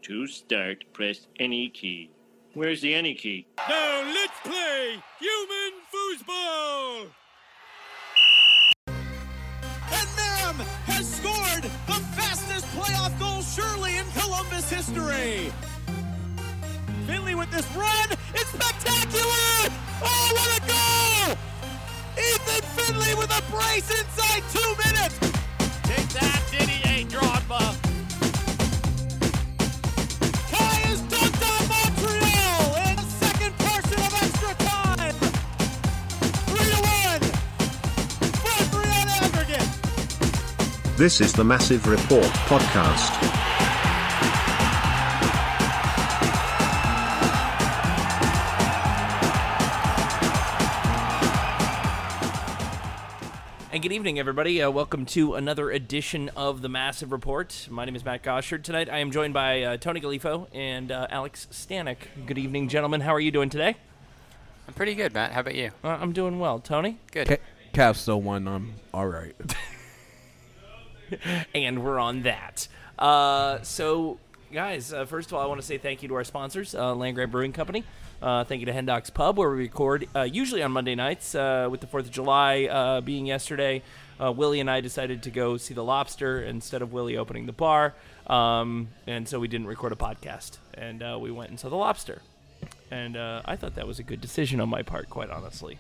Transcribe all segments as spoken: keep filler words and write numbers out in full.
To start, press any key. Where's the any key? Now let's play human foosball! And Merrim has scored the fastest playoff goal surely in Columbus history. Finley with this run, it's spectacular! Oh, what a goal! Ethan Finley with a brace inside two minutes. Take that, Didier Drogba. Kai has dunked on Montreal in the second portion of extra time. Three to one. Montreal aggregate. This is the Massive Report podcast. And good evening, everybody. Uh, welcome to another edition of the Massive Report. My name is Matt Goshard. Tonight, I am joined by uh, Tony Galifo and uh, Alex Stanek. Good evening, gentlemen. How are you doing today? I'm pretty good, Matt. How about you? Uh, I'm doing well. Tony? Good. Ca- Cavs still won. I'm all right. And we're on that. Uh, so, guys, uh, first of all, I want to say thank you to our sponsors, uh, Land Grant Brewing Company. Uh, thank you to Hen Docs Pub, where we record uh, usually on Monday nights. Uh, with the fourth of July uh, being yesterday, uh, Willie and I decided to go see The Lobster instead of Willie opening the bar. Um, and so we didn't record a podcast. And uh, we went and saw The Lobster. And uh, I thought that was a good decision on my part, quite honestly.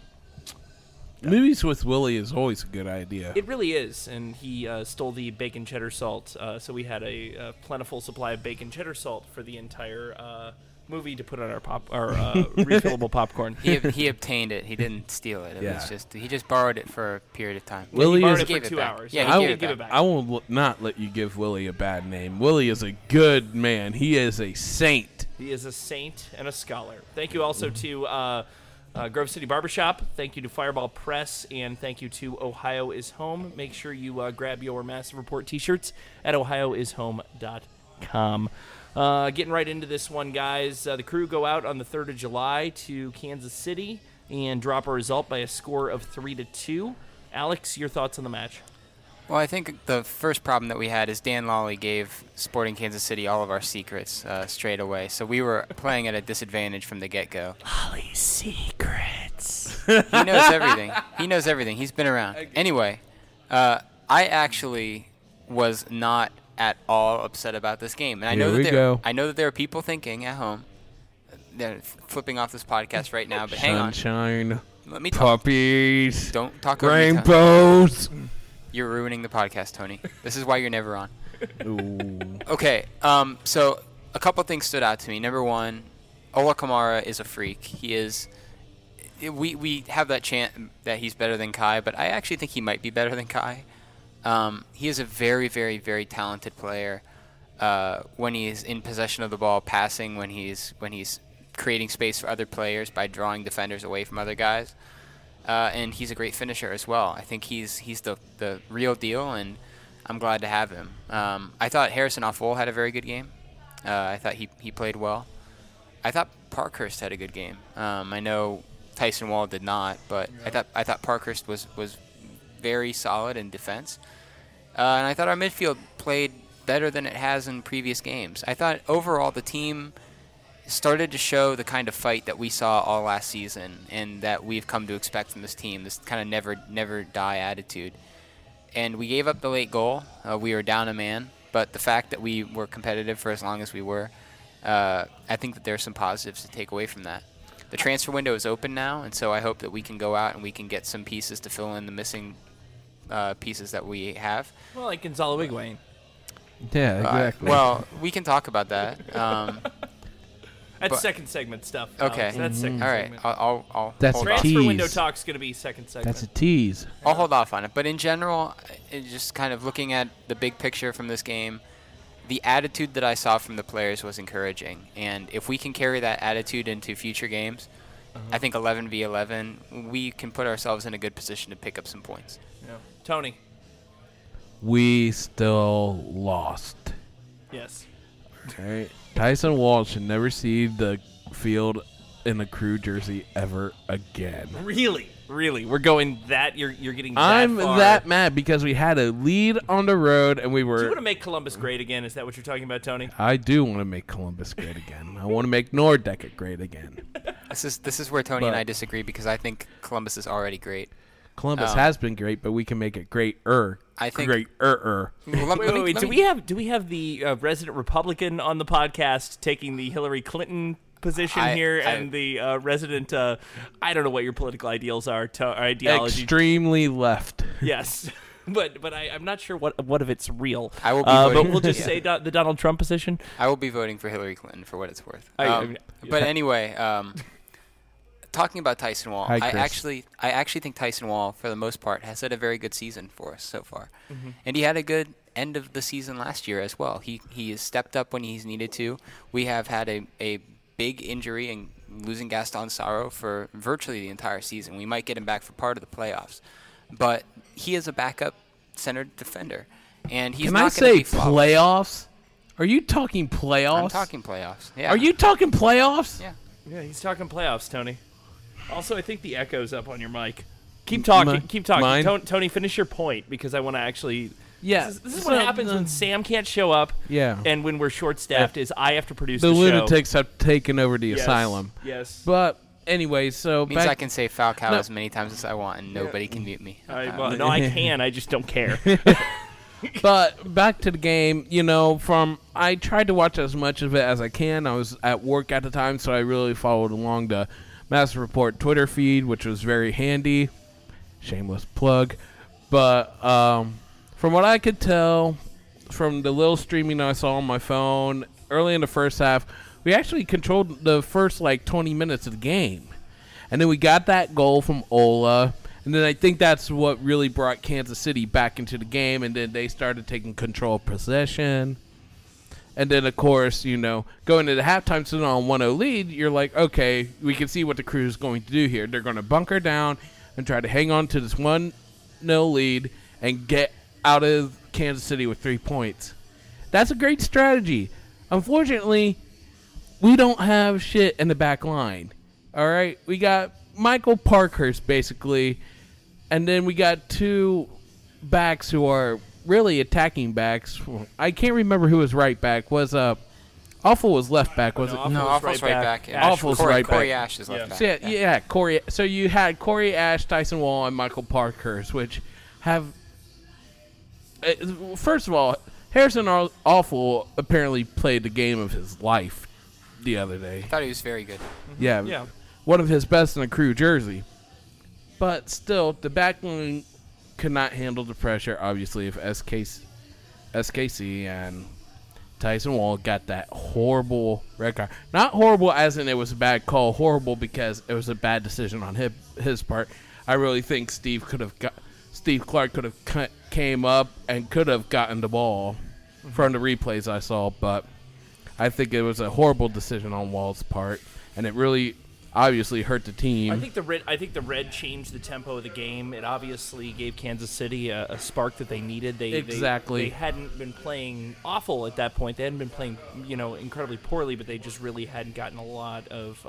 Movies with Willie is always a good idea. It really is, and he uh, stole the bacon cheddar salt, uh, so we had a, a plentiful supply of bacon cheddar salt for the entire uh, movie to put on our pop, our uh, refillable popcorn. He he obtained it. He didn't steal it. It Yeah. was just he just borrowed it for a period of time. Willie he borrowed is- it for Gave it two back. hours. Yeah, he I gave will it give back. it back. I will l- not let you give Willie a bad name. Willie is a good man. He is a saint. He is a saint and a scholar. Thank you also to uh, uh, Grove City Barbershop. Thank you to Fireball Press, and thank you to Ohio is Home. Make sure you uh, grab your Massive Report t-shirts at ohio is home dot com. Uh, getting right into this one, guys. Uh, the Crew go out on the third of July to Kansas City and drop a result by a score of three to two. Alex, your thoughts on the match? Well, I think the first problem that we had is Dan Lawley gave Sporting Kansas City all of our secrets uh, straight away. So we were playing at a disadvantage from the get-go. Lolly's secrets. He knows everything. He knows everything. He's been around. Anyway, uh, I actually was not at all upset about this game, and I know Here that we there, go. I know that there are people thinking at home, they're flipping off this podcast right now. But hang on, Sunshine, let me talk. puppies, Don't talk over me, Tony. rainbows. You're ruining the podcast, Tony. This is why you're never on. Ooh. Okay, um, so a couple things stood out to me. Number one, Ola Kamara is a freak. He is. We we have that chant that he's better than Kai, but I actually think he might be better than Kai. Um, he is a very, very, very talented player. Uh, when he's in possession of the ball, passing, when he's when he's creating space for other players by drawing defenders away from other guys, uh, and he's a great finisher as well. I think he's he's the the real deal, and I'm glad to have him. Um, I thought Harrison Affol had a very good game. Uh, I thought he he played well. I thought Parkhurst had a good game. Um, I know Tyson Wall did not, but I thought I thought Parkhurst was was very solid in defense. Uh, and I thought our midfield played better than it has in previous games. I thought overall the team started to show the kind of fight that we saw all last season and that we've come to expect from this team, this kind of never never die attitude. And we gave up the late goal. Uh, we were down a man, but the fact that we were competitive for as long as we were, uh, I think that there are some positives to take away from that. The transfer window is open now, and so I hope that we can go out and we can get some pieces to fill in the missing uh, pieces that we have. Well, like Gonzalo Higuain. Yeah, exactly. Uh, well, we can talk about that. Um, That's But- second segment stuff. okay. Alex. That's second All right. segment. I'll, I'll, I'll That's hold a off. Transfer tease. window talk's going to be second segment. That's a tease. I'll hold off on it. But in general, it just kind of looking at the big picture from this game, the attitude that I saw from the players was encouraging. And if we can carry that attitude into future games, Uh-huh. I think eleven v eleven, we can put ourselves in a good position to pick up some points. Yeah. Tony. We still lost. Yes. Right. Tyson Wall should never see the field in a Crew jersey ever again. Really? Really, we're going that you're you're getting. That I'm far. that mad because we had a lead on the road and we were. Do you want to make Columbus great again? Is that what you're talking about, Tony? I do want to make Columbus great again. I want to make Nordecke great again. This is this is where Tony and But- I disagree because I think Columbus is already great. Columbus Um, has been great, but we can make it great-er. I think- Great-er-er. Well, let- Wait, let wait, me- wait. let Do me- we have do we have the uh, resident Republican on the podcast taking the Hillary Clinton position I- here, I- and the uh, resident uh, I don't know what your political ideals are, to, or ideology. Extremely left. Yes, but but I, I'm not sure what what of it's real. I will be uh, but voting- we'll just yeah. say do, the Donald Trump position. I will be voting for Hillary Clinton for what it's worth. I- Um, I- but anyway, um, talking about Tyson Wall, Hi, I Chris. actually, I actually think Tyson Wall, for the most part, has had a very good season for us so far, Mm-hmm. and he had a good end of the season last year as well. He he has stepped up when he's needed to. We have had a, a big injury and losing Gaston Saro for virtually the entire season. We might get him back for part of the playoffs, but he is a backup center defender, and he's Can not I gonna say be flawless. playoffs? Are you talking playoffs? I'm talking playoffs. Yeah. Are you talking playoffs? Yeah. Yeah, he's talking playoffs, Tony. Also, I think the echo's up on your mic. Keep talking. Mi- keep talking. mine? Ton- Tony, finish your point because I want to actually. Yeah. This is, this is So, what happens uh, when Sam can't show up. Yeah. And when we're short-staffed, is I have to produce The the, show. lunatics have taken over the Yes, asylum. Yes. But anyway, so Means back, I can say Falcao No. as many times as I want, and nobody can mute me. I, Uh, well, no, I can. I just don't care. but back to the game, you know, from I tried to watch as much of it as I can. I was at work at the time, so I really followed along the Master Report Twitter feed, which was very handy. Shameless plug. But um, from what I could tell, from the little streaming I saw on my phone, early in the first half, we actually controlled the first, like, twenty minutes of the game. And then we got that goal from Ola. And then I think that's what really brought Kansas City back into the game. And then they started taking control of possession. And then, of course, you know, going to the halftime sitting on one oh lead, you're like, okay, we can see what the crew is going to do here. They're going to bunker down and try to hang on to this one nil lead and get out of Kansas City with three points. That's a great strategy. Unfortunately, we don't have shit in the back line. All right? We got Michael Parkhurst, basically, and then we got two backs who are really attacking backs. I can't remember who was right back. Was uh, Awful was left back, was it? Awful No, was Awful's right right back. back. Ash Awful's Corey, right Corey back. Ash is left Yeah. back. So, yeah, yeah, Corey. So you had Corey Ash, Tyson Wall, and Michael Parkhurst, which have. Uh, first of all, Harrison Aw- Awful apparently played the game of his life the other day. I thought he was very good. Yeah, Yeah. one of his best in a crew jersey. But still, the back line could not handle the pressure, obviously, if S K C, S K C and Tyson Wall got that horrible red card. Not horrible as in it was a bad call, horrible because it was a bad decision on his, his part. I really think Steve could have got Steve Clark could have cut, came up and could have gotten the ball from the replays I saw, but I think it was a horrible decision on Wall's part, and it really obviously hurt the team. I think the red. I think the red changed the tempo of the game. It obviously gave Kansas City a, a spark that they needed. They they- Exactly. They, hadn't been playing awful at that point. They hadn't been playing, you know, incredibly poorly, but they just really hadn't gotten a lot of.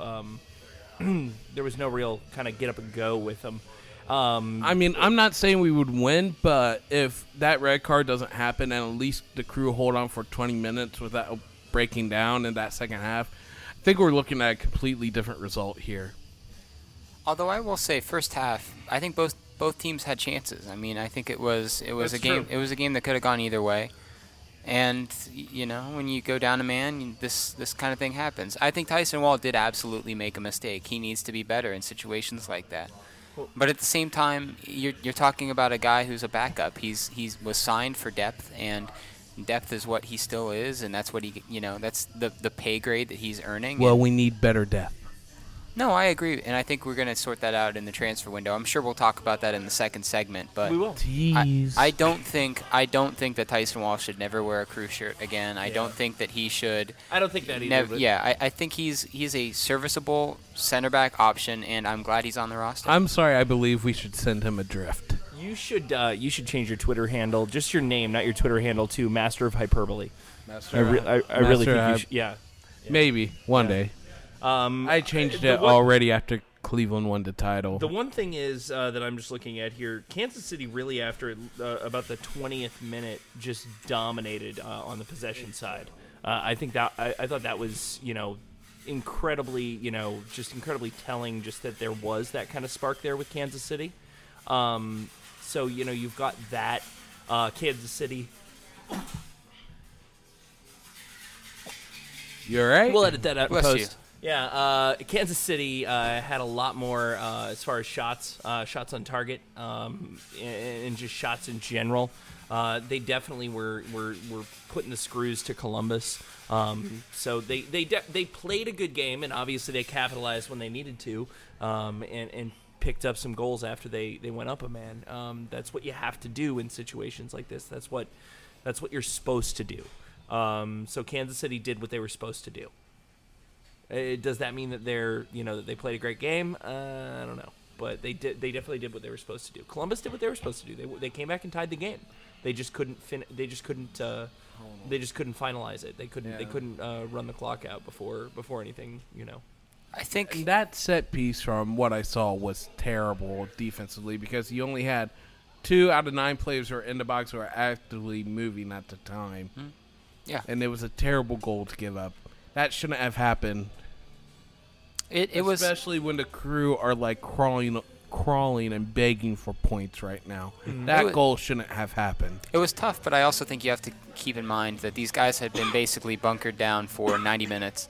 Um, there was no real kind of get up and go with them. Um, I mean, I'm not saying we would win, but if that red card doesn't happen and at least the crew hold on for twenty minutes without breaking down in that second half, I think we're looking at a completely different result here. Although I will say, first half, I think both both teams had chances. I mean, I think it was it was That's a game true. it was a game that could have gone either way. And y- you know, when you go down a man, you- this this kind of thing happens. I think Tyson Wall did absolutely make a mistake. He needs to be better in situations like that. But at the same time, you're you're talking about a guy who's a backup. He's he's was signed for depth, and depth is what he still is, and that's what he you know that's the the pay grade that he's earning. Well, and- we need better depth. no, I agree, and I think we're going to sort that out in the transfer window. I'm sure we'll talk about that in the second segment, but we will. I, Jeez. I don't think I don't think that Tyson Wall should never wear a crew shirt again. I Yeah. don't think that he should. I don't think that either. Nev- but- yeah, I, I think he's he's a serviceable center back option, and I'm glad he's on the roster. I'm sorry, I believe we should send him adrift. You should uh, you should change your Twitter handle, just your name, not your Twitter handle, to Master of Hyperbole. I, re- I, I really Master think you Hype- should. Yeah. Maybe one Yeah. day. Um, I changed the it one- already after Cleveland won the title. The one thing is uh, that I'm just looking at here, Kansas City really after uh, about the twentieth minute just dominated uh, on the possession side. Uh, I think that I, I thought that was, you know, incredibly, you know, just incredibly telling, just that there was that kind of spark there with Kansas City. Um, so, you know, you've got that uh, Kansas City. You all right? We'll edit that out in Bless post. you. Yeah, uh, Kansas City uh, had a lot more uh, as far as shots, uh, shots on target, um, and, and just shots in general. Uh, they definitely were, were were putting the screws to Columbus. Um, so they they de- they played a good game, and obviously they capitalized when they needed to, um, and and picked up some goals after they, they went up a man. Um, that's what you have to do in situations like this. That's what that's what you're supposed to do. Um, so Kansas City did what they were supposed to do. Uh, does that mean that they're, you know, that they played a great game? Uh, I don't know, but they did. They definitely did what they were supposed to do. Columbus did what they were supposed to do. They they came back and tied the game. They just couldn't fin- They just couldn't. Uh, they just couldn't finalize it. They couldn't. They couldn't uh, run the clock out before before anything. You know. I think And that set piece, from what I saw, was terrible defensively because you only had two out of nine players who were in the box who were actively moving at the time. Hmm. Yeah. And it was a terrible goal to give up. That shouldn't have happened. it it was Especially when the Crew are like crawling crawling and begging for points right now. It That wa- goal shouldn't have happened. It was tough, but I also think you have to keep in mind that these guys had been basically bunkered down for ninety minutes.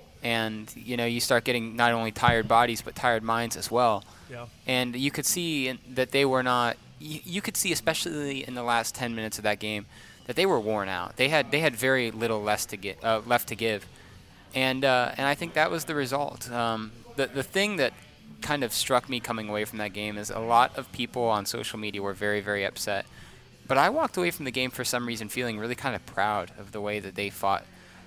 And, you know, you start getting not only tired bodies, but tired minds as well. Yeah. And you could see in- that they were not, you, you could see especially in the last ten minutes of that game, that they were worn out. They had they had very little less to get, uh, left to give. And uh, and I think that was the result. Um, the, the thing that kind of struck me coming away from that game is a lot of people on social media were very, very upset. But I walked away from the game for some reason feeling really kind of proud of the way that they fought.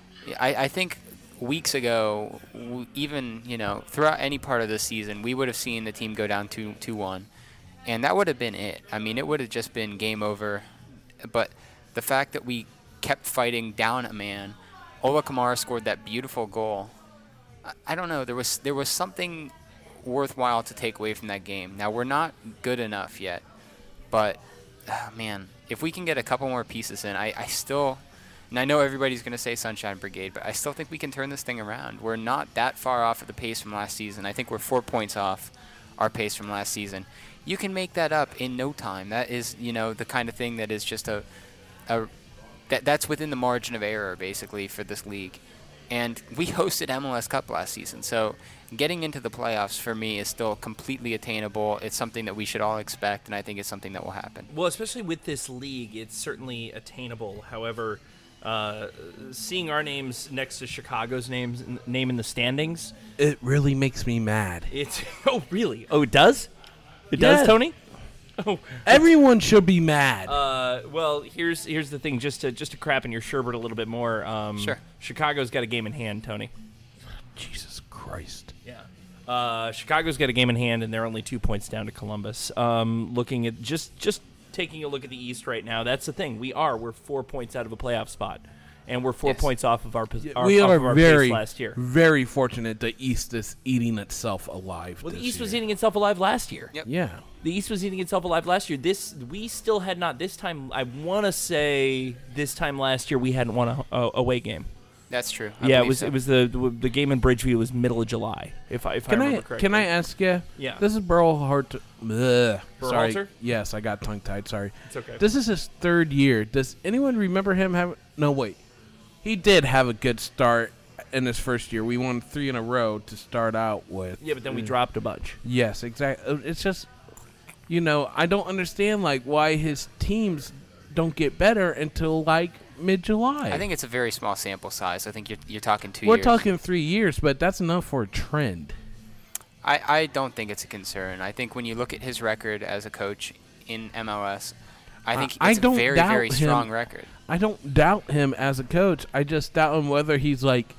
I, I think weeks ago, w- even, you know, throughout any part of the season, we would have seen the team go down two two one, and that would have been it. I mean, it would have just been game over. But the fact that we kept fighting down a man, Ola Kamara scored that beautiful goal. I, I don't know. There was there was something worthwhile to take away from that game. Now, we're not good enough yet, but, oh, man, if we can get a couple more pieces in, I, I still... And I know everybody's going to say Sunshine Brigade, but I still think we can turn this thing around. We're not that far off of the pace from last season. I think we're four points off our pace from last season. You can make that up in no time. That is, you know, the kind of thing that is just a, a that that's within the margin of error, basically, for this league. And we hosted M L S Cup last season, so getting into the playoffs for me is still completely attainable. It's something that we should all expect, and I think it's something that will happen. Well, especially with this league, it's certainly attainable. However, uh, seeing our names next to Chicago's names name in the standings, It really makes me mad. it's oh really? Oh, it does? It Yeah. does, Tony? Oh, Everyone should be mad. uh, well, here's here's the thing. Just to just to crap in your sherbet a little bit more. Um, Sure. Chicago's got a game in hand, Tony. Jesus Christ. Yeah. Uh, Chicago's got a game in hand, and they're only two points down to Columbus. Um, looking at just just taking a look at the East right now, that's the thing. We are we're four points out of a playoff spot, and we're four Yes. points off of our, pos- our we off are of our very, pace last year. very fortunate the East is eating itself alive. Well, the this East was year. eating itself alive last year. Yep. Yeah. The East was eating itself alive last year. This we still had not. This time, I want to say this time last year we hadn't won a, a away game. That's true. I yeah, it believe was so. it was the, the the game in Bridgeview was middle of July, if I if Can I I, remember correctly. can I ask you? Yeah. This is Burl Hart. Sorry. Berhalter? Yes, I got tongue tied. Sorry. It's okay. This is his third year. Does anyone remember him having? No, wait. He did have a good start in his first year. We won three in a row to start out with. Yeah, but then we dropped a bunch. Yes, exactly. It's just, you know, I don't understand like why his teams don't get better until like mid-July. I think it's a very small sample size. I think you're you're talking 2 we're years. talking three years, but that's enough for a trend. I, I don't think it's a concern. I think when you look at his record as a coach in M L S, I think I it's don't a very, doubt very him. strong record. I don't doubt him as a coach. I just doubt him whether he's like.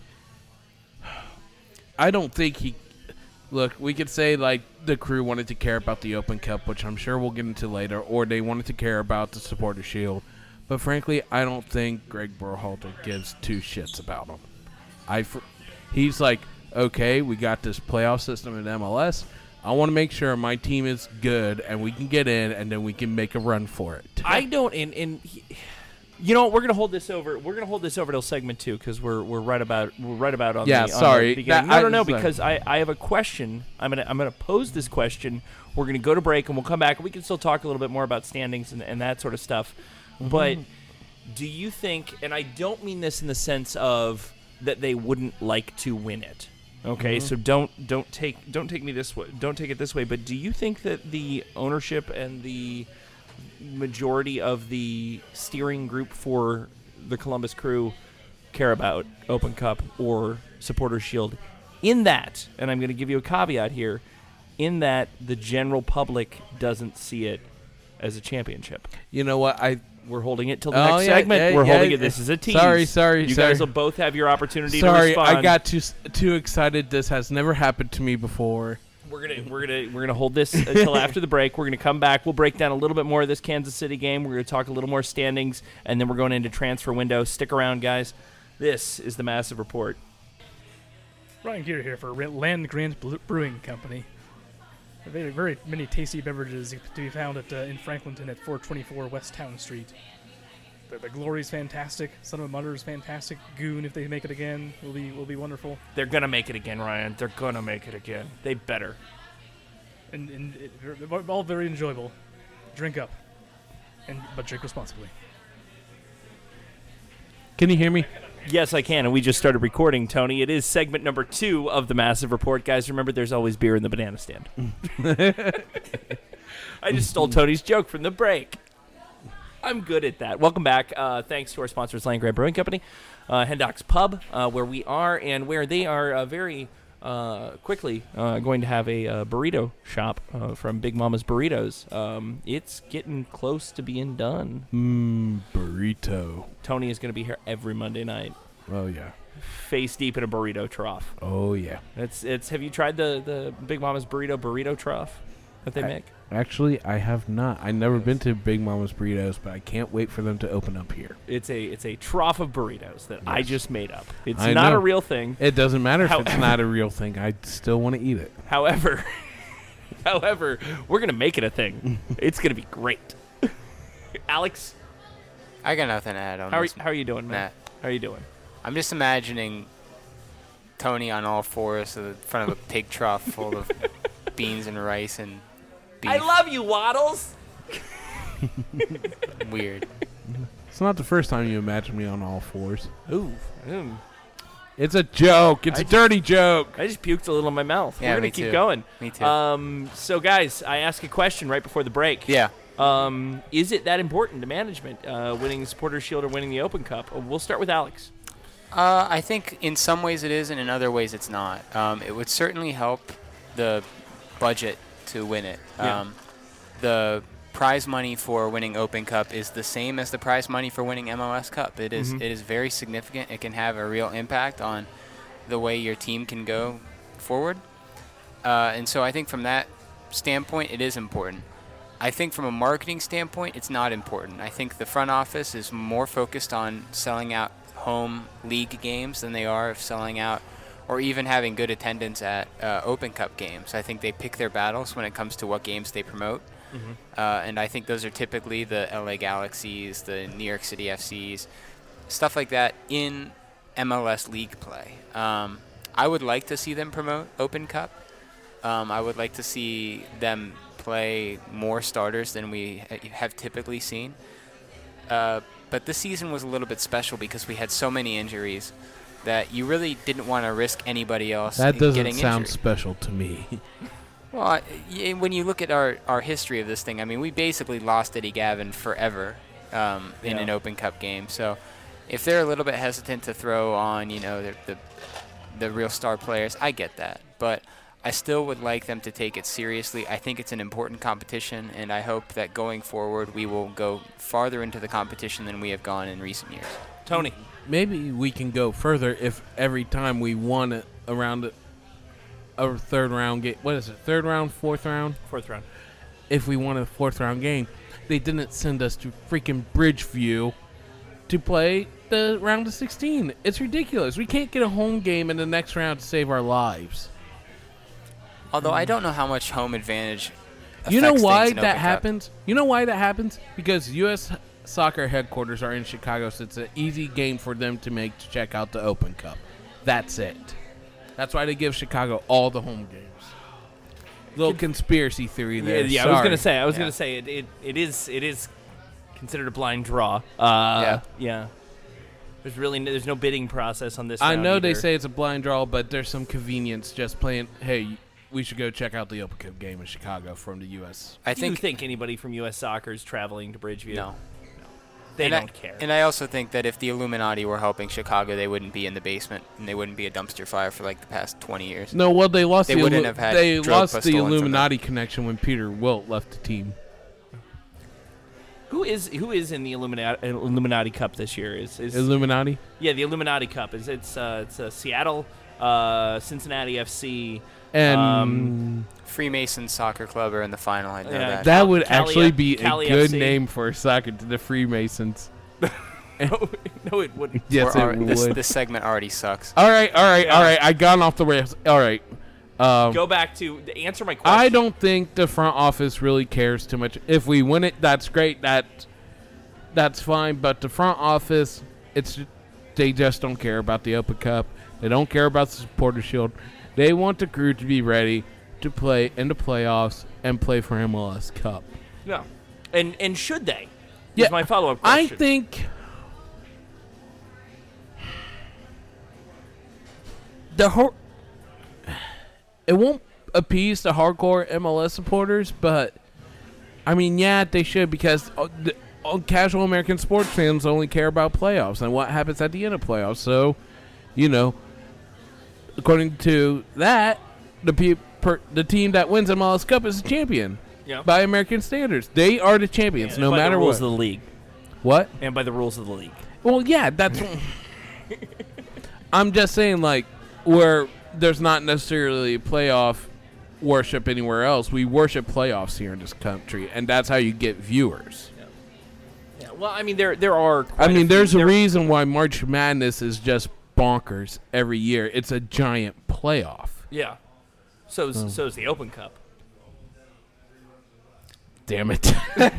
I don't think he. Look, we could say like the Crew wanted to care about the Open Cup, which I'm sure we'll get into later, or they wanted to care about the Supporter Shield. But frankly, I don't think Greg Berhalter gives two shits about him. I, fr- he's like, okay, we got this playoff system in M L S. I want to make sure my team is good and we can get in, and then we can make a run for it. I don't, and, and he, you know what? We're gonna hold this over. We're gonna hold this over till segment two because we're we're right about we're right about on Yeah, the on sorry. the beginning. That- no, I- no, no, sorry. because I, I have a question. I'm gonna I'm gonna pose this question. We're gonna go to break and we'll come back and we can still talk a little bit more about standings and, and that sort of stuff. Mm-hmm. But do you think? And I don't mean this in the sense of that they wouldn't like to win it. Okay, Mm-hmm. so don't don't take don't take me this way. Don't take it this way. But do you think that the ownership and the majority of the steering group for the Columbus Crew care about Open Cup or Supporters Shield? In that, and I'm going to give you a caveat here, in that the general public doesn't see it as a championship. You know what? I We're holding it till the Oh, next yeah, segment. yeah, We're yeah, holding yeah. it. This is a tease. Sorry, sorry, You sorry. guys will both have your opportunity sorry, to respond. I got too too excited. This has never happened to me before. We're gonna we're gonna we're gonna hold this until after the break. We're gonna come back. We'll break down a little bit more of this Kansas City game. We're gonna talk a little more standings, and then we're going into transfer window. Stick around, guys. This is the Massive Report. Ryan Gear here for Land Grant Ble- Brewing Company. Very, very many tasty beverages to be found at uh, in Franklinton at four twenty-four West Town Street. The, the Glory's fantastic. Son of a Mother's fantastic. Goon, if they make it again, will be will be wonderful. They're gonna make it again, Ryan. They're gonna make it again. They better. And, and it, they're all very enjoyable. Drink up, and but drink responsibly. Can you hear me? Yes, I can, and we just started recording, Tony. It is segment number two of the Massive Report. Guys, remember, there's always beer in the banana stand. I just stole Tony's joke from the break. I'm good at that. Welcome back. Uh, thanks to our sponsors, Land Grant Brewing Company, uh, Hendocks Pub, uh, where we are and where they are uh, very uh, quickly uh, going to have a uh, burrito shop uh, from Big Mama's Burritos. Um, it's getting close to being done. Mmm, burrito. Tony is going to be here every Monday night, Oh yeah. face deep in a burrito trough. Oh yeah. It's it's. Have you tried the, the Big Mama's Burrito burrito trough that they I- make? Actually, I have not. I've never been to Big Mama's Burritos, but I can't wait for them to open up here. It's a it's a trough of burritos that I Yes. just made up. It's I not know. a real thing. It doesn't matter if it's However- not a real thing. I still want to eat it. However, however, we're gonna make it a thing. It's gonna be great. Alex, I got nothing to add on how are this. how are you doing, man? Matt. How are you doing? I'm just imagining Tony on all fours in front of a pig trough full of beans and rice and beef. I love you, Waddles. Weird. It's not the first time you imagine me on all fours. Ooh, mm. It's a joke. It's I a just- dirty joke. I just puked a little in my mouth. Yeah, we're gonna me keep too. going. Me too. Um, so guys, I asked a question right before the break. Yeah. Um, is it that important to management, uh, winning the Supporters Shield or winning the Open Cup? Uh, We'll start with Alex. Uh, I think in some ways it is, and in other ways it's not. Um, it would certainly help the budget to win it. Yeah. Um, the prize money for winning Open Cup is the same as the prize money for winning M L S Cup. It is- Mhm. it is very significant. It can have a real impact on the way your team can go forward. Uh, and so I think from that standpoint, it is important. I think from a marketing standpoint, it's not important. I think the front office is more focused on selling out home league games than they are of selling out or even having good attendance at uh, Open Cup games. I think they pick their battles when it comes to what games they promote. Uh, and I think those are typically the L A Galaxies, the New York City F Cs, stuff like that in M L S league play. Um, I would like to see them promote Open Cup. Um, I would like to see them play more starters than we ha- have typically seen. Uh, but this season was a little bit special because we had so many injuries that you really didn't want to risk anybody else That in doesn't getting sound injured. special to me. Well, I- y- when you look at our, our history of this thing, I mean, we basically lost Eddie Gavin forever um, in Yeah. an Open Cup game. So if they're a little bit hesitant to throw on, you know, the, the the real star players, I get that. But I still would like them to take it seriously. I think it's an important competition, and I hope that going forward we will go farther into the competition than we have gone in recent years. Tony. Maybe we can go further if every time we won it around a, a third round game. What is it? Third round, fourth round? Fourth round. If we won a fourth round game, they didn't send us to freaking Bridgeview to play the round of sixteen. It's ridiculous. We can't get a home game in the next round to save our lives. Although I don't know how much home advantage. You know affects why things in that Open Cup. happens? You know why that happens? Because U S Soccer headquarters are in Chicago, so it's an easy game for them to make to check out the Open Cup. That's it. That's why they give Chicago all the home games. Little conspiracy theory Yeah, there. yeah I was Sorry. gonna say. I was Yeah. gonna say it, it. It is. It is considered a blind draw. Uh, Yeah. Yeah. There's really no, there's no bidding process on this. I round know they either. say it's a blind draw, but there's some convenience just playing. Hey, we should go check out the Open Cup game in Chicago from the U S. I Do think you think anybody from U S Soccer is traveling to Bridgeview? no. They and don't I, care. And I also think that if the Illuminati were helping Chicago, they wouldn't be in the basement and they wouldn't be a dumpster fire for like the past twenty years. No, well, they lost They the wouldn't Illu- have had they Drogba lost the stolen from them. Illuminati connection when Peter Wilt left the team. who is who is in the Illuminati, Illuminati Cup this year? Is is Illuminati? yeah the Illuminati Cup? Is it's uh, it's uh, Seattle, uh, Cincinnati F C, And Um, Freemason Soccer Club are in the final. I know Yeah, that. that would Cali- actually be Cali a good F C. name for a soccer to the Freemasons. no, no, it wouldn't. Yes, We're it alre- this, would. this segment already sucks. All right, all right, Yeah. all right. I got off the rails. All right. Um, Go back to to answer my question. I don't think the front office really cares too much. If we win it, that's great. That that's fine. But the front office, it's they just don't care about the Open Cup. They don't care about the Supporter Shield. They want the crew to be ready to play in the playoffs and play for M L S Cup. No, and and should they? Yeah, Is my follow up I question. think the whole it won't appease the hardcore M L S supporters, but I mean, yeah, they should because uh, the, uh, casual American sports fans only care about playoffs and what happens at the end of playoffs. So, you know, according to that, the pe- per, the team that wins M L S Cup is the champion Yeah. by American standards. They are the champions, And no by matter the rules what. of the league, What? and by the rules of the league. Well, yeah, that's. I'm just saying, like, where there's not necessarily playoff worship anywhere else, we worship playoffs here in this country, and that's how you get viewers. Yeah. Well, I mean, there there are. I quite mean, few- there's a there- reason why March Madness is just bonkers every year. It's a giant playoff. Yeah. So so is the Open Cup. Damn it.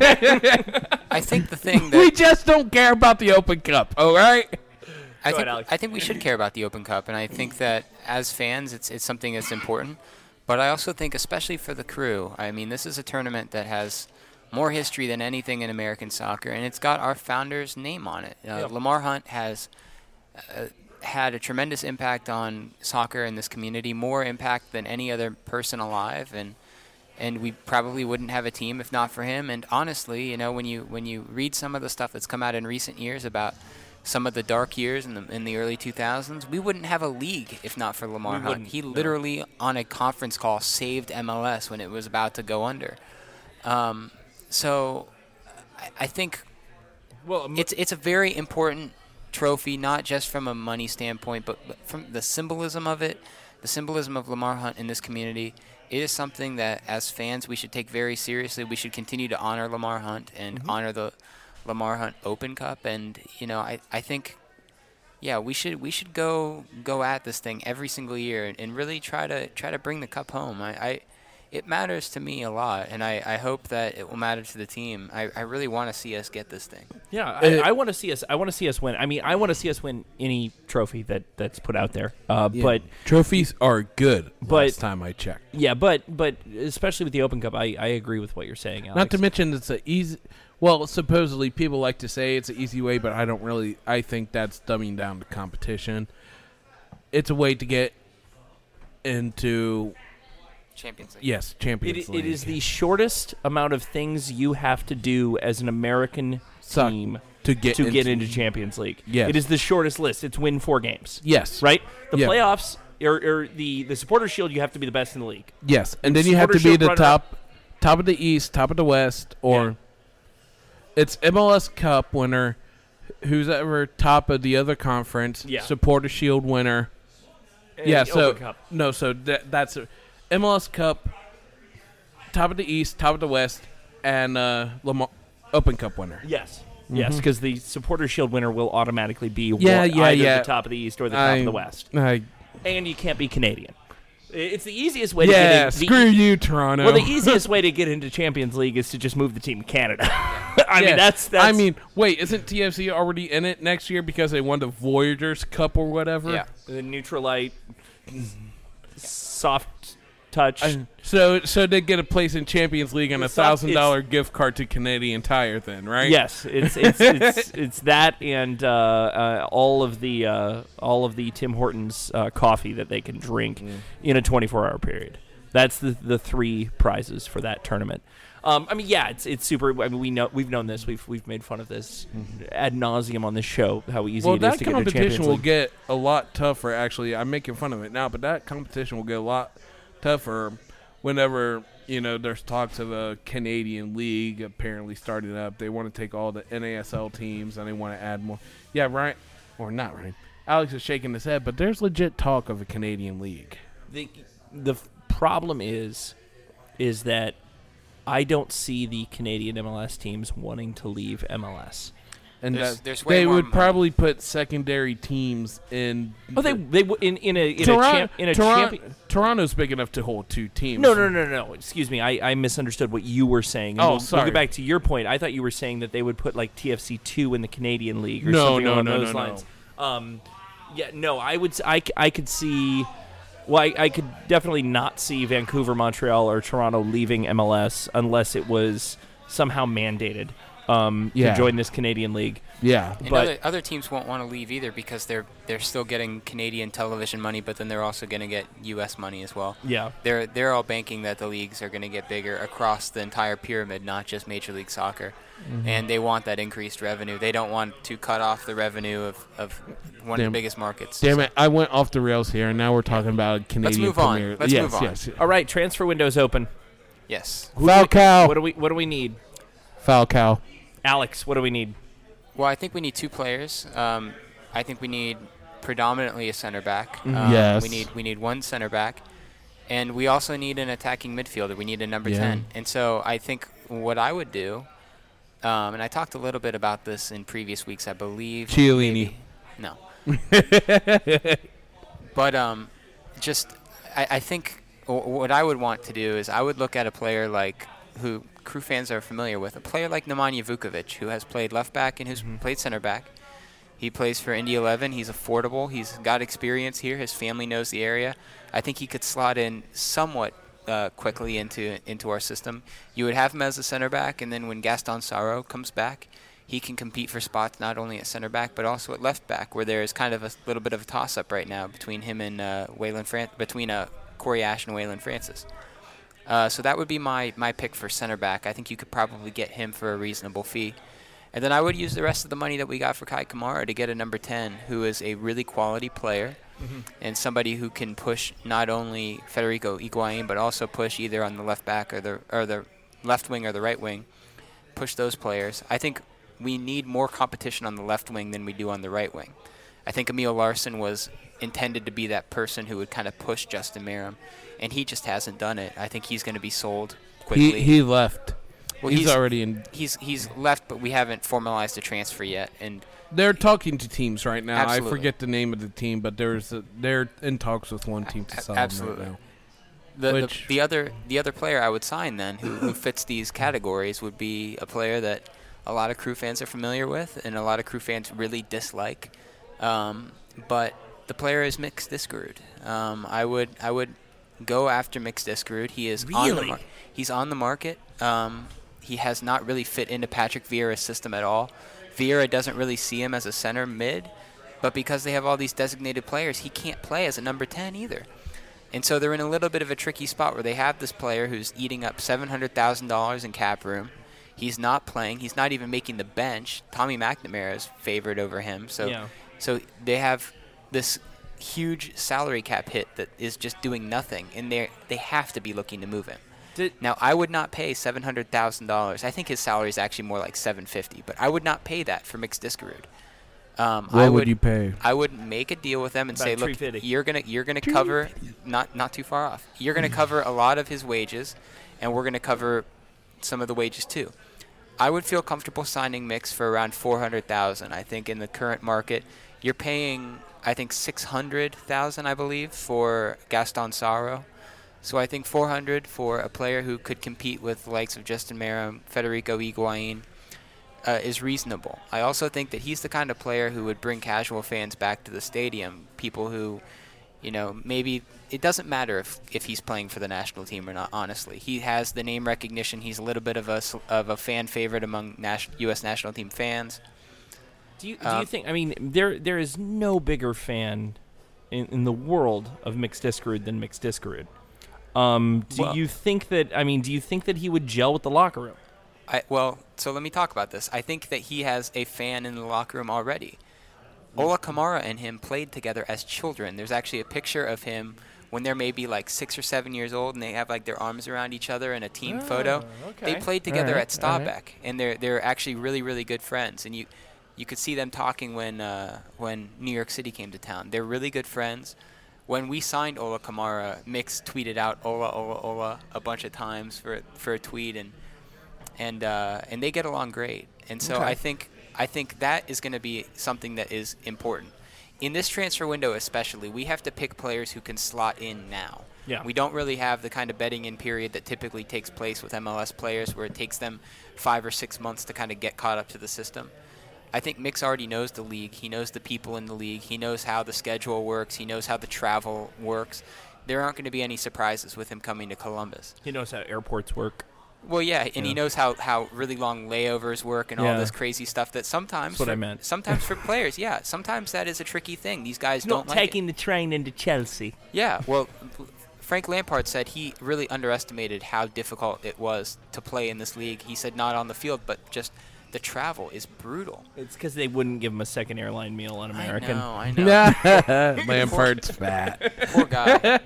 I think the thing we that just don't care about the Open Cup, all right? I Go think ahead, Alex. I think we should care about the Open Cup, and I think that as fans, it's it's something that's important. But I also think, especially for the crew, I mean, this is a tournament that has more history than anything in American soccer, and it's got our founder's name on it. Uh, Yeah. Lamar Hunt has uh, had a tremendous impact on soccer in this community, more impact than any other person alive, and and we probably wouldn't have a team if not for him. And honestly, you know, when you when you read some of the stuff that's come out in recent years about some of the dark years in the in the early two thousands, we wouldn't have a league if not for Lamar We Hunt. wouldn't, He no. literally, on a conference call, saved M L S when it was about to go under. Um, so I, I think Well, um, it's it's a very important trophy, not just from a money standpoint, but, but from the symbolism of it, the symbolism of Lamar Hunt in this community. It is something that, as fans, we should take very seriously. We should continue to honor Lamar Hunt and Mm-hmm. honor the Lamar Hunt Open Cup. And you know, I, I think, yeah, we should we should go go at this thing every single year and, and really try to try to bring the cup home. I, I it matters to me a lot, and I, I hope that it will matter to the team. I, I really want to see us get this thing. yeah, Uh, I, I want to see us. I want to see us win. I mean, I want to see us win any trophy that that's put out there. Uh, But Trophies are good, But- last time I checked. yeah, but but especially with the Open Cup, I, I agree with what you're saying, Alex. Not to mention it's a easy. Well, supposedly people like to say it's an easy way, but I don't really. I think that's dumbing down the competition. It's a way to get into Champions League. yes, It, Champions it League. is the shortest amount of things you have to do as an American Suck team to get to get into- into Champions League. Yes. It is the shortest list. It's win four games. Yes, Right? The Yeah. playoffs or, or the the Supporter Shield, you have to be the best in the league. Yes, and then you have to Supporter be Shield the runner-up. top, top of the East, top of the West, or Yeah. it's M L S Cup winner, who's ever top of the other conference. Yeah. Supporter Shield winner. And yeah, the so Open Cup. no, so that, that's a, M L S Cup, top of the East, top of the West, and uh, Lamar, Open Cup winner. Yes. Yes, because the Supporter Shield winner will automatically be Yeah, one, yeah, either yeah. the top of the East or the top I- of the West. I, And you can't be Canadian. It's the easiest way to yeah, get in. the screw e- you, Toronto. Well, the easiest way to get into Champions League is to just move the team to Canada. I Yeah. mean, that's, that's I mean, wait, isn't T F C already in it next year because they won the Voyagers Cup or whatever? Yeah. the Neutralite, soft touch. I- so, so they get a place in Champions League and a It's not- thousand dollar gift card to Canadian Tire, then, right? Yes, it's it's it's, it's that and uh, uh, all of the uh, all of the Tim Hortons uh, coffee that they can drink in a twenty-four hour period. That's the the three prizes for that tournament. Um, I mean, yeah, it's it's super. I mean, we know we've known this. We've we've made fun of this ad nauseum on this show. How easy Well, it is that to get into competition Champions will League. get a lot tougher. Actually, I'm making fun of it now, but that competition will get a lot tougher whenever you know there's talks of a Canadian League apparently starting up. They want to take all the N A S L teams and they want to add more. Yeah, Ryan, or not Ryan. Alex is shaking his head, but there's legit talk of a Canadian League. the the f- problem is is that I don't see the Canadian M L S teams wanting to leave M L S. And There's- that- there's way they more would money. probably put secondary teams in. Oh, they the- they w- in in a in a, Toronto, champ, in a Toronto, champion. Toronto's big enough to hold two teams. No, no, no, no. Excuse me. I, I misunderstood what you were saying. And Oh, we'll, sorry. We'll get back to your point. I thought you were saying that they would put like T F C two in the Canadian League or No, something no, along no, those no, no. lines. Um, yeah, no. I would. s- I, c- I could see. Well, I, I could definitely not see Vancouver, Montreal, or Toronto leaving M L S unless it was somehow mandated um, Yeah. to join this Canadian League. Yeah, And But- other, other teams won't want to leave either because they're they're still getting Canadian television money, but then they're also going to get U S money as well. Yeah. They're they're all banking that the leagues are going to get bigger across the entire pyramid, not just Major League Soccer. Mm-hmm. And they want that increased revenue. They don't want to cut off the revenue of, of one of Damn. the biggest markets. damn it! I went off the rails here, and now we're talking about a Canadian move on. Premier. Let's yes, move on. yes. All right. Transfer window's open. Yes. Falcao. What do we What do we need? Falcao. Alex, what do we need? Well, I think we need two players. Um, I think we need predominantly a center back. Mm-hmm. Um, Yes. We need we need one center back, and we also need an attacking midfielder. We need a number Yeah. ten. And so I think what I would do, um, and I talked a little bit about this in previous weeks, I believe. Chiellini. maybe- No. But um, just I, I think w- what I would want to do is I would look at a player like who crew fans are familiar with, a player like Nemanja Vukovic, who has played left back and who's played center back. He plays for Indy eleven. He's affordable. He's got experience here. His family knows the area. I think he could slot in somewhat uh, quickly into into our system. You would have him as a center back, and then when Gaston Sarro comes back, he can compete for spots not only at center back but also at left back, where there is kind of a little bit of a toss-up right now between him and uh, Waylon Fran- between uh, Corey Ash and Waylon Francis. Uh, so that would be my, my pick for center back. I think you could probably get him for a reasonable fee. And then I would use the rest of the money that we got for Kai Kamara to get a number ten, who is a really quality player and somebody who can push not only Federico Higuain but also push either on the left back or the or the left wing or the right wing. Push those players. I think we need more competition on the left wing than we do on the right wing. I think Emil Larson was intended to be that person who would kind of push Justin Merrim, and he just hasn't done it. I think he's going to be sold quickly. He he left. Well, he's, he's- already in. he's he's left, but we haven't formalized a transfer yet. And They're talking to teams right now. Absolutely. I forget the name of the team, but there's a, they're in talks with one team to A- sign him absolutely. right now. the, the Which- the other the other player I would sign then, who who fits these categories, would be a player that a lot of crew fans are familiar with, and a lot of crew fans really dislike. Um, but the player is Mix Diskerud. Um, I would I would go after Mix Diskerud. He is on the Really? mar- he's on the market. Um, he has not really fit into Patrick Vieira's system at all. Vieira doesn't really see him as a center mid, but because they have all these designated players, he can't play as a number ten either. And so they're in a little bit of a tricky spot where they have this player who's eating up seven hundred thousand dollars in cap room. He's not playing. He's not even making the bench. Tommy McNamara is favored over him. So, Yeah. so they have this huge salary cap hit that is just doing nothing, and they they have to be looking to move him. Did, Now, I would not pay seven hundred thousand dollars. I think his salary is actually more like seven hundred fifty thousand dollars, but I would not pay that for Mix Diskerud. Um, What I would would you pay? I would make a deal with them and About say, look, three fifty. you're gonna you're gonna cover not not too far off. You're gonna cover a lot of his wages, and we're gonna cover some of the wages too. I would feel comfortable signing Mix for around four hundred thousand. I think in the current market, you're paying, I think, six hundred thousand, I believe, for Gaston Saro. So I think four hundred for a player who could compete with the likes of Justin Meram, Federico Higuain, uh, is reasonable. I also think that he's the kind of player who would bring casual fans back to the stadium, people who, you know, maybe it doesn't matter if, if he's playing for the national team or not, honestly. He has the name recognition. He's a little bit of a, of a fan favorite among nas- U S national team fans. Do you, do Um, you think, I mean, there there is no bigger fan in, in the world of Mix Diskerud than Mix Diskerud. Um, do Well- you think that, I mean, do you think that he would gel with the locker room? I, well, so let me talk about this. I think that he has a fan in the locker room already. Ola Kamara and him played together as children. There's actually a picture of him when they're maybe like six or seven years old, and they have like their arms around each other in a team photo. They okay. played together Alright, at Stabæk, alright. and they're they're actually really really good friends. And you you could see them talking when uh, when New York City came to town. They're really good friends. When we signed Ola Kamara, Mix tweeted out Ola Ola Ola a bunch of times for for a tweet, and and uh, and they get along great. And so Okay. I think I think that is going to be something that is important. In this transfer window especially, we have to pick players who can slot in now. Yeah. We don't really have the kind of betting in period that typically takes place with M L S players where it takes them five or six months to kind of get caught up to the system. I think Mix already knows the league. He knows the people in the league. He knows how the schedule works. He knows how the travel works. There aren't going to be any surprises with him coming to Columbus. He knows how airports work. Well, yeah, and Yeah. he knows how, how really long layovers work and all Yeah. this crazy stuff that sometimes That's what for, I meant. sometimes for players, yeah, sometimes that is a tricky thing. These guys He's don't not like it. taking the train into Chelsea. Yeah, well, Frank Lampard said he really underestimated how difficult it was to play in this league. He said not on the field, but just the travel is brutal. It's because they wouldn't give him a second airline meal on American. I know, I know. Lampard's fat. Poor guy.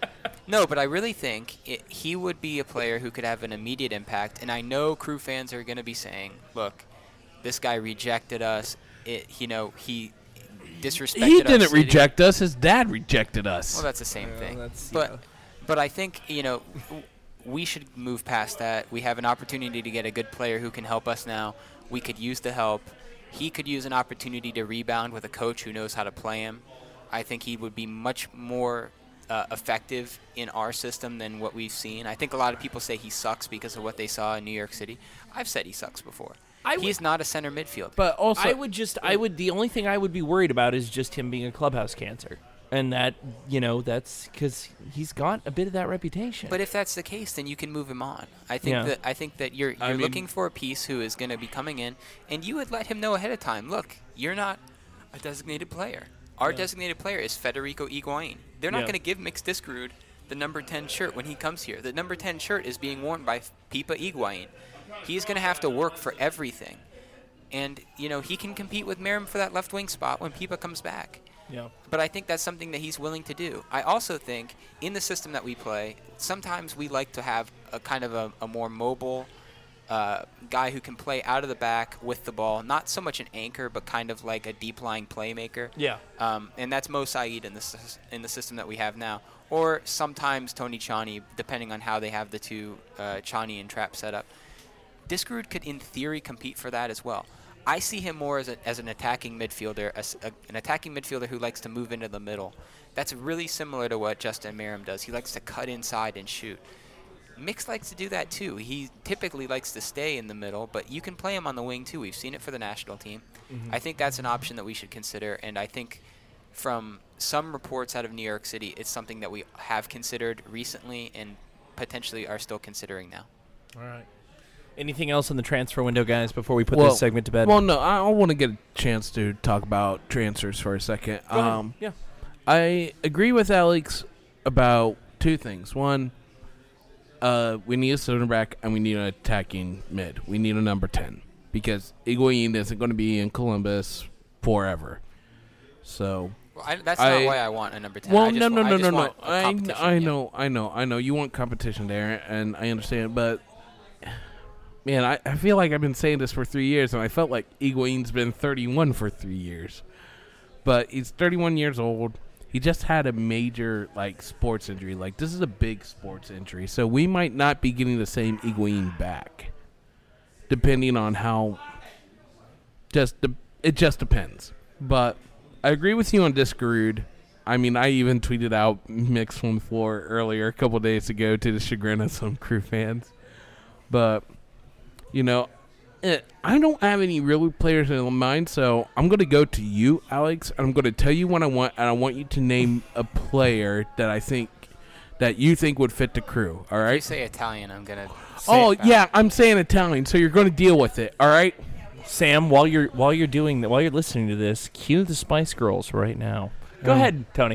No, but I really think it, he would be a player who could have an immediate impact. And I know Crew fans are going to be saying, look, this guy rejected us. It, you know, he disrespected He our didn't city. reject us. His dad rejected us. Well, that's the same thing. that's, but yeah. but I think, you know, w- we should move past that. We have an opportunity to get a good player who can help us now. We could use the help. He could use an opportunity to rebound with a coach who knows how to play him. I think he would be much more uh, effective in our system than what we've seen. I think a lot of people say he sucks because of what they saw in New York City. I've said he sucks before. I w- He's not a center midfielder. But also, I would just, I would, the only thing I would be worried about is just him being a clubhouse cancer. And that, you know, that's because he's got a bit of that reputation. But if that's the case, then you can move him on. I think Yeah. that I think that you're you're I mean- looking for a piece who is going to be coming in, and you would let him know ahead of time. Look, you're not a designated player. Our designated player is Federico Higuain. They're not Yeah. going to give Mix Diskerud the number ten shirt when he comes here. The number ten shirt is being worn by Pipa Higuain. He's going to have to work for everything, and you know he can compete with Meram for that left wing spot when Pipa comes back. yeah. But I think that's something that he's willing to do. I also think in the system that we play, sometimes we like to have a kind of a, a more mobile uh, guy who can play out of the back with the ball. Not so much an anchor, but kind of like a deep-lying playmaker. Yeah. Um, and that's Mo Said in the, sys- in the system that we have now. Or sometimes Tony Chani, depending on how they have the two uh, Chani and Trap set up. Diskerud could, in theory, compete for that as well. I see him more as, a, as an attacking midfielder, as a, an attacking midfielder who likes to move into the middle. That's really similar to what Justin Meram does. He likes to cut inside and shoot. Mix likes to do that too. He typically likes to stay in the middle, but you can play him on the wing too. We've seen it for the national team. I think that's an option that we should consider, and I think from some reports out of New York City, it's something that we have considered recently and potentially are still considering now. All right. Anything else in the transfer window, guys, before we put well, this segment to bed? Well, no, I, I want to get a chance to talk about transfers for a second. Go ahead. Um, yeah. I agree with Alex about two things. One, uh, we need a center back and we need an attacking mid. We need a number ten because Higuain isn't going to be in Columbus forever. So, Well, I, that's I- not why I want a number ten. well, I just no, wa- no, I no, just no, no. want a I, competition, I yeah. know, I know, I know. You want competition there, and I understand, but man, I, I feel like I've been saying this for three years, and I felt like Higuain's been thirty-one for three years. But he's thirty-one years old. He just had a major like sports injury. Like this is a big sports injury, so we might not be getting the same Higuain back depending on how. Just de- it just depends. But I agree with you on Discarud. I mean, I even tweeted out Mix one four earlier a couple days ago to the chagrin of some Crew fans. But, you know, it, I don't have any real players in mind, so I'm going to go to you, Alex, and I'm going to tell you what I want, and I want you to name a player that I think that you think would fit the Crew, all If right? you say Italian, I'm gonna. Oh, say, uh, yeah, I'm saying Italian, so you're going to deal with it, all right? Sam, while you're while you're doing that, while you're listening to this, cue the Spice Girls right now. Go Um, ahead, Tony.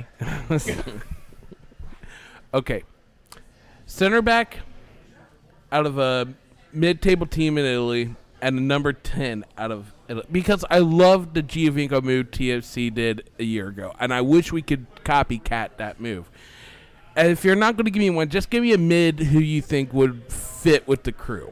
Okay. Center back out of a mid-table team in Italy and a number ten out of Italy. Because I love the Giovinco move T F C did a year ago, and I wish we could copycat that move. And if you're not going to give me one, just give me a mid who you think would fit with the Crew.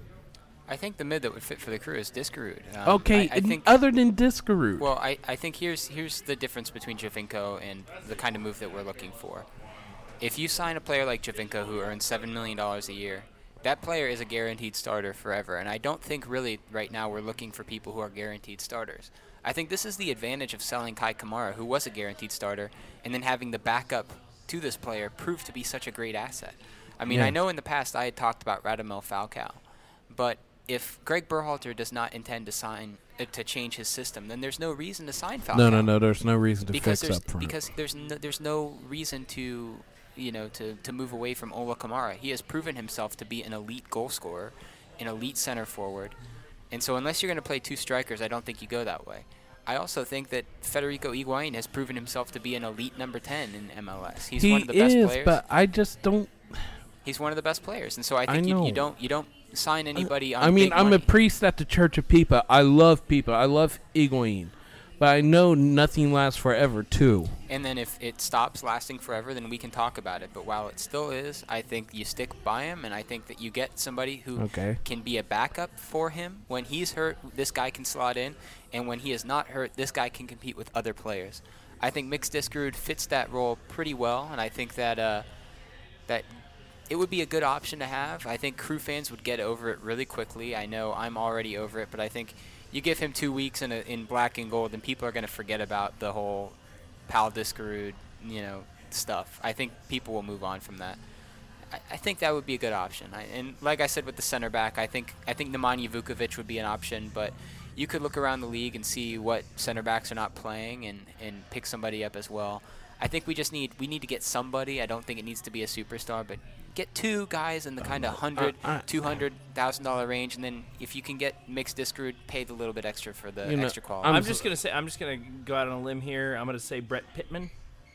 I think the mid that would fit for the Crew is Discarud. Um, Okay, I, I think. other than Discarud. Well, I, I think here's here's the difference between Giovinco and the kind of move that we're looking for. If you sign a player like Giovinco who earns seven million dollars a year, that player is a guaranteed starter forever. And I don't think really right now we're looking for people who are guaranteed starters. I think this is the advantage of selling Kai Kamara, who was a guaranteed starter, and then having the backup to this player prove to be such a great asset. I mean, Yeah. I know in the past I had talked about Radamel Falcao, but if Greg Berhalter does not intend to sign uh, to change his system, then there's no reason to sign Falcao. no, no, no. There's no reason to Because fix there's up front. because there's no, there's no reason to, you know, to, to move away from Ola Kamara. He has proven himself to be an elite goal scorer, an elite center forward, and so unless you're going to play two strikers, I don't think you go that way. I also think that Federico Higuain has proven himself to be an elite number ten in M L S. He's he one of the best is, players. but I just don't. He's one of the best players, and so I I think you, know. you don't you don't sign anybody on I mean, big I'm money. a priest at the Church of Pipa. I love Pipa. I love Higuain. But I know nothing lasts forever, too. And then if it stops lasting forever, then we can talk about it. But while it still is, I think you stick by him, and I think that you get somebody who Okay. can be a backup for him. When he's hurt, this guy can slot in, and when he is not hurt, this guy can compete with other players. I think Mix Discarud fits that role pretty well, and I think that uh, that it would be a good option to have. I think Crew fans would get over it really quickly. I know I'm already over it, but I think you give him two weeks in a, in black and gold, and people are going to forget about the whole Pal Discarud, you know, stuff. I think people will move on from that. I, I think that would be a good option. I, and like I said with the center back, I think I think Nemanja Vukovic would be an option, but you could look around the league and see what center backs are not playing and, and pick somebody up as well. I think we just need we need to get somebody. I don't think it needs to be a superstar, but get two guys in the kind of hundred, Uh, uh, two hundred thousand dollar range, and then if you can get Mixed Discarud, pay the little bit extra for the You know, extra quality. I'm, I'm just gonna say I'm just gonna go out on a limb here. I'm gonna say Brett Pittman,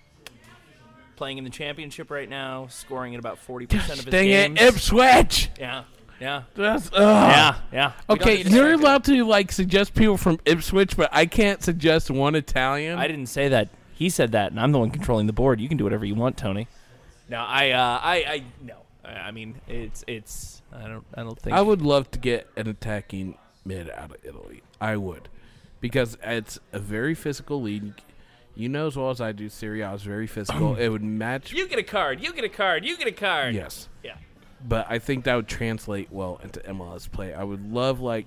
playing in the championship right now, scoring at about forty percent of his Dang games. it, Ipswich! Yeah, yeah, That's, ugh. yeah, yeah. We don't Okay, need a you're striker. allowed to like suggest people from Ipswich, but I can't suggest one Italian. I didn't say that. He said that, and I'm the one controlling the board. You can do whatever you want, Tony. No, I, uh, I, I, no. I I mean, it's, it's. I don't, I don't think. I would love to get an attacking mid out of Italy. I would, because it's a very physical league. You know as well as I do, Serie A is very physical. It would match. You get a card. You get a card. You get a card. Yes, Yeah. but I think that would translate well into M L S play. I would love like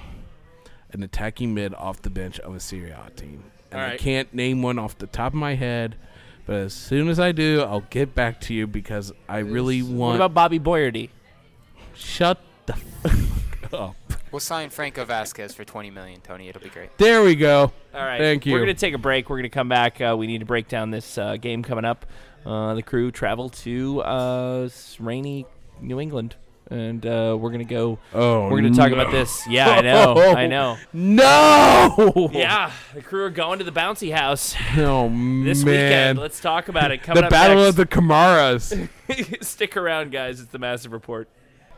an attacking mid off the bench of a Serie A team. And All I right. can't name one off the top of my head, but as soon as I do, I'll get back to you because I really What want. about Bobby Boyardi? Shut the fuck up. We'll sign Franco Vasquez for twenty million dollars, Tony. It'll be great. There we go. All right. Thank you. We're going to take a break. We're going to come back. Uh, we need to break down this uh, game coming up. Uh, the Crew travel to uh, rainy New England, and uh, we're going to go. Oh, We're going to talk no. about this. Yeah, I know. I know. No. Yeah, the Crew are going to the bouncy house Oh this man. weekend. Let's talk about it. Coming the up battle next. of the Kamaras. Stick around, guys. It's the Massive Report.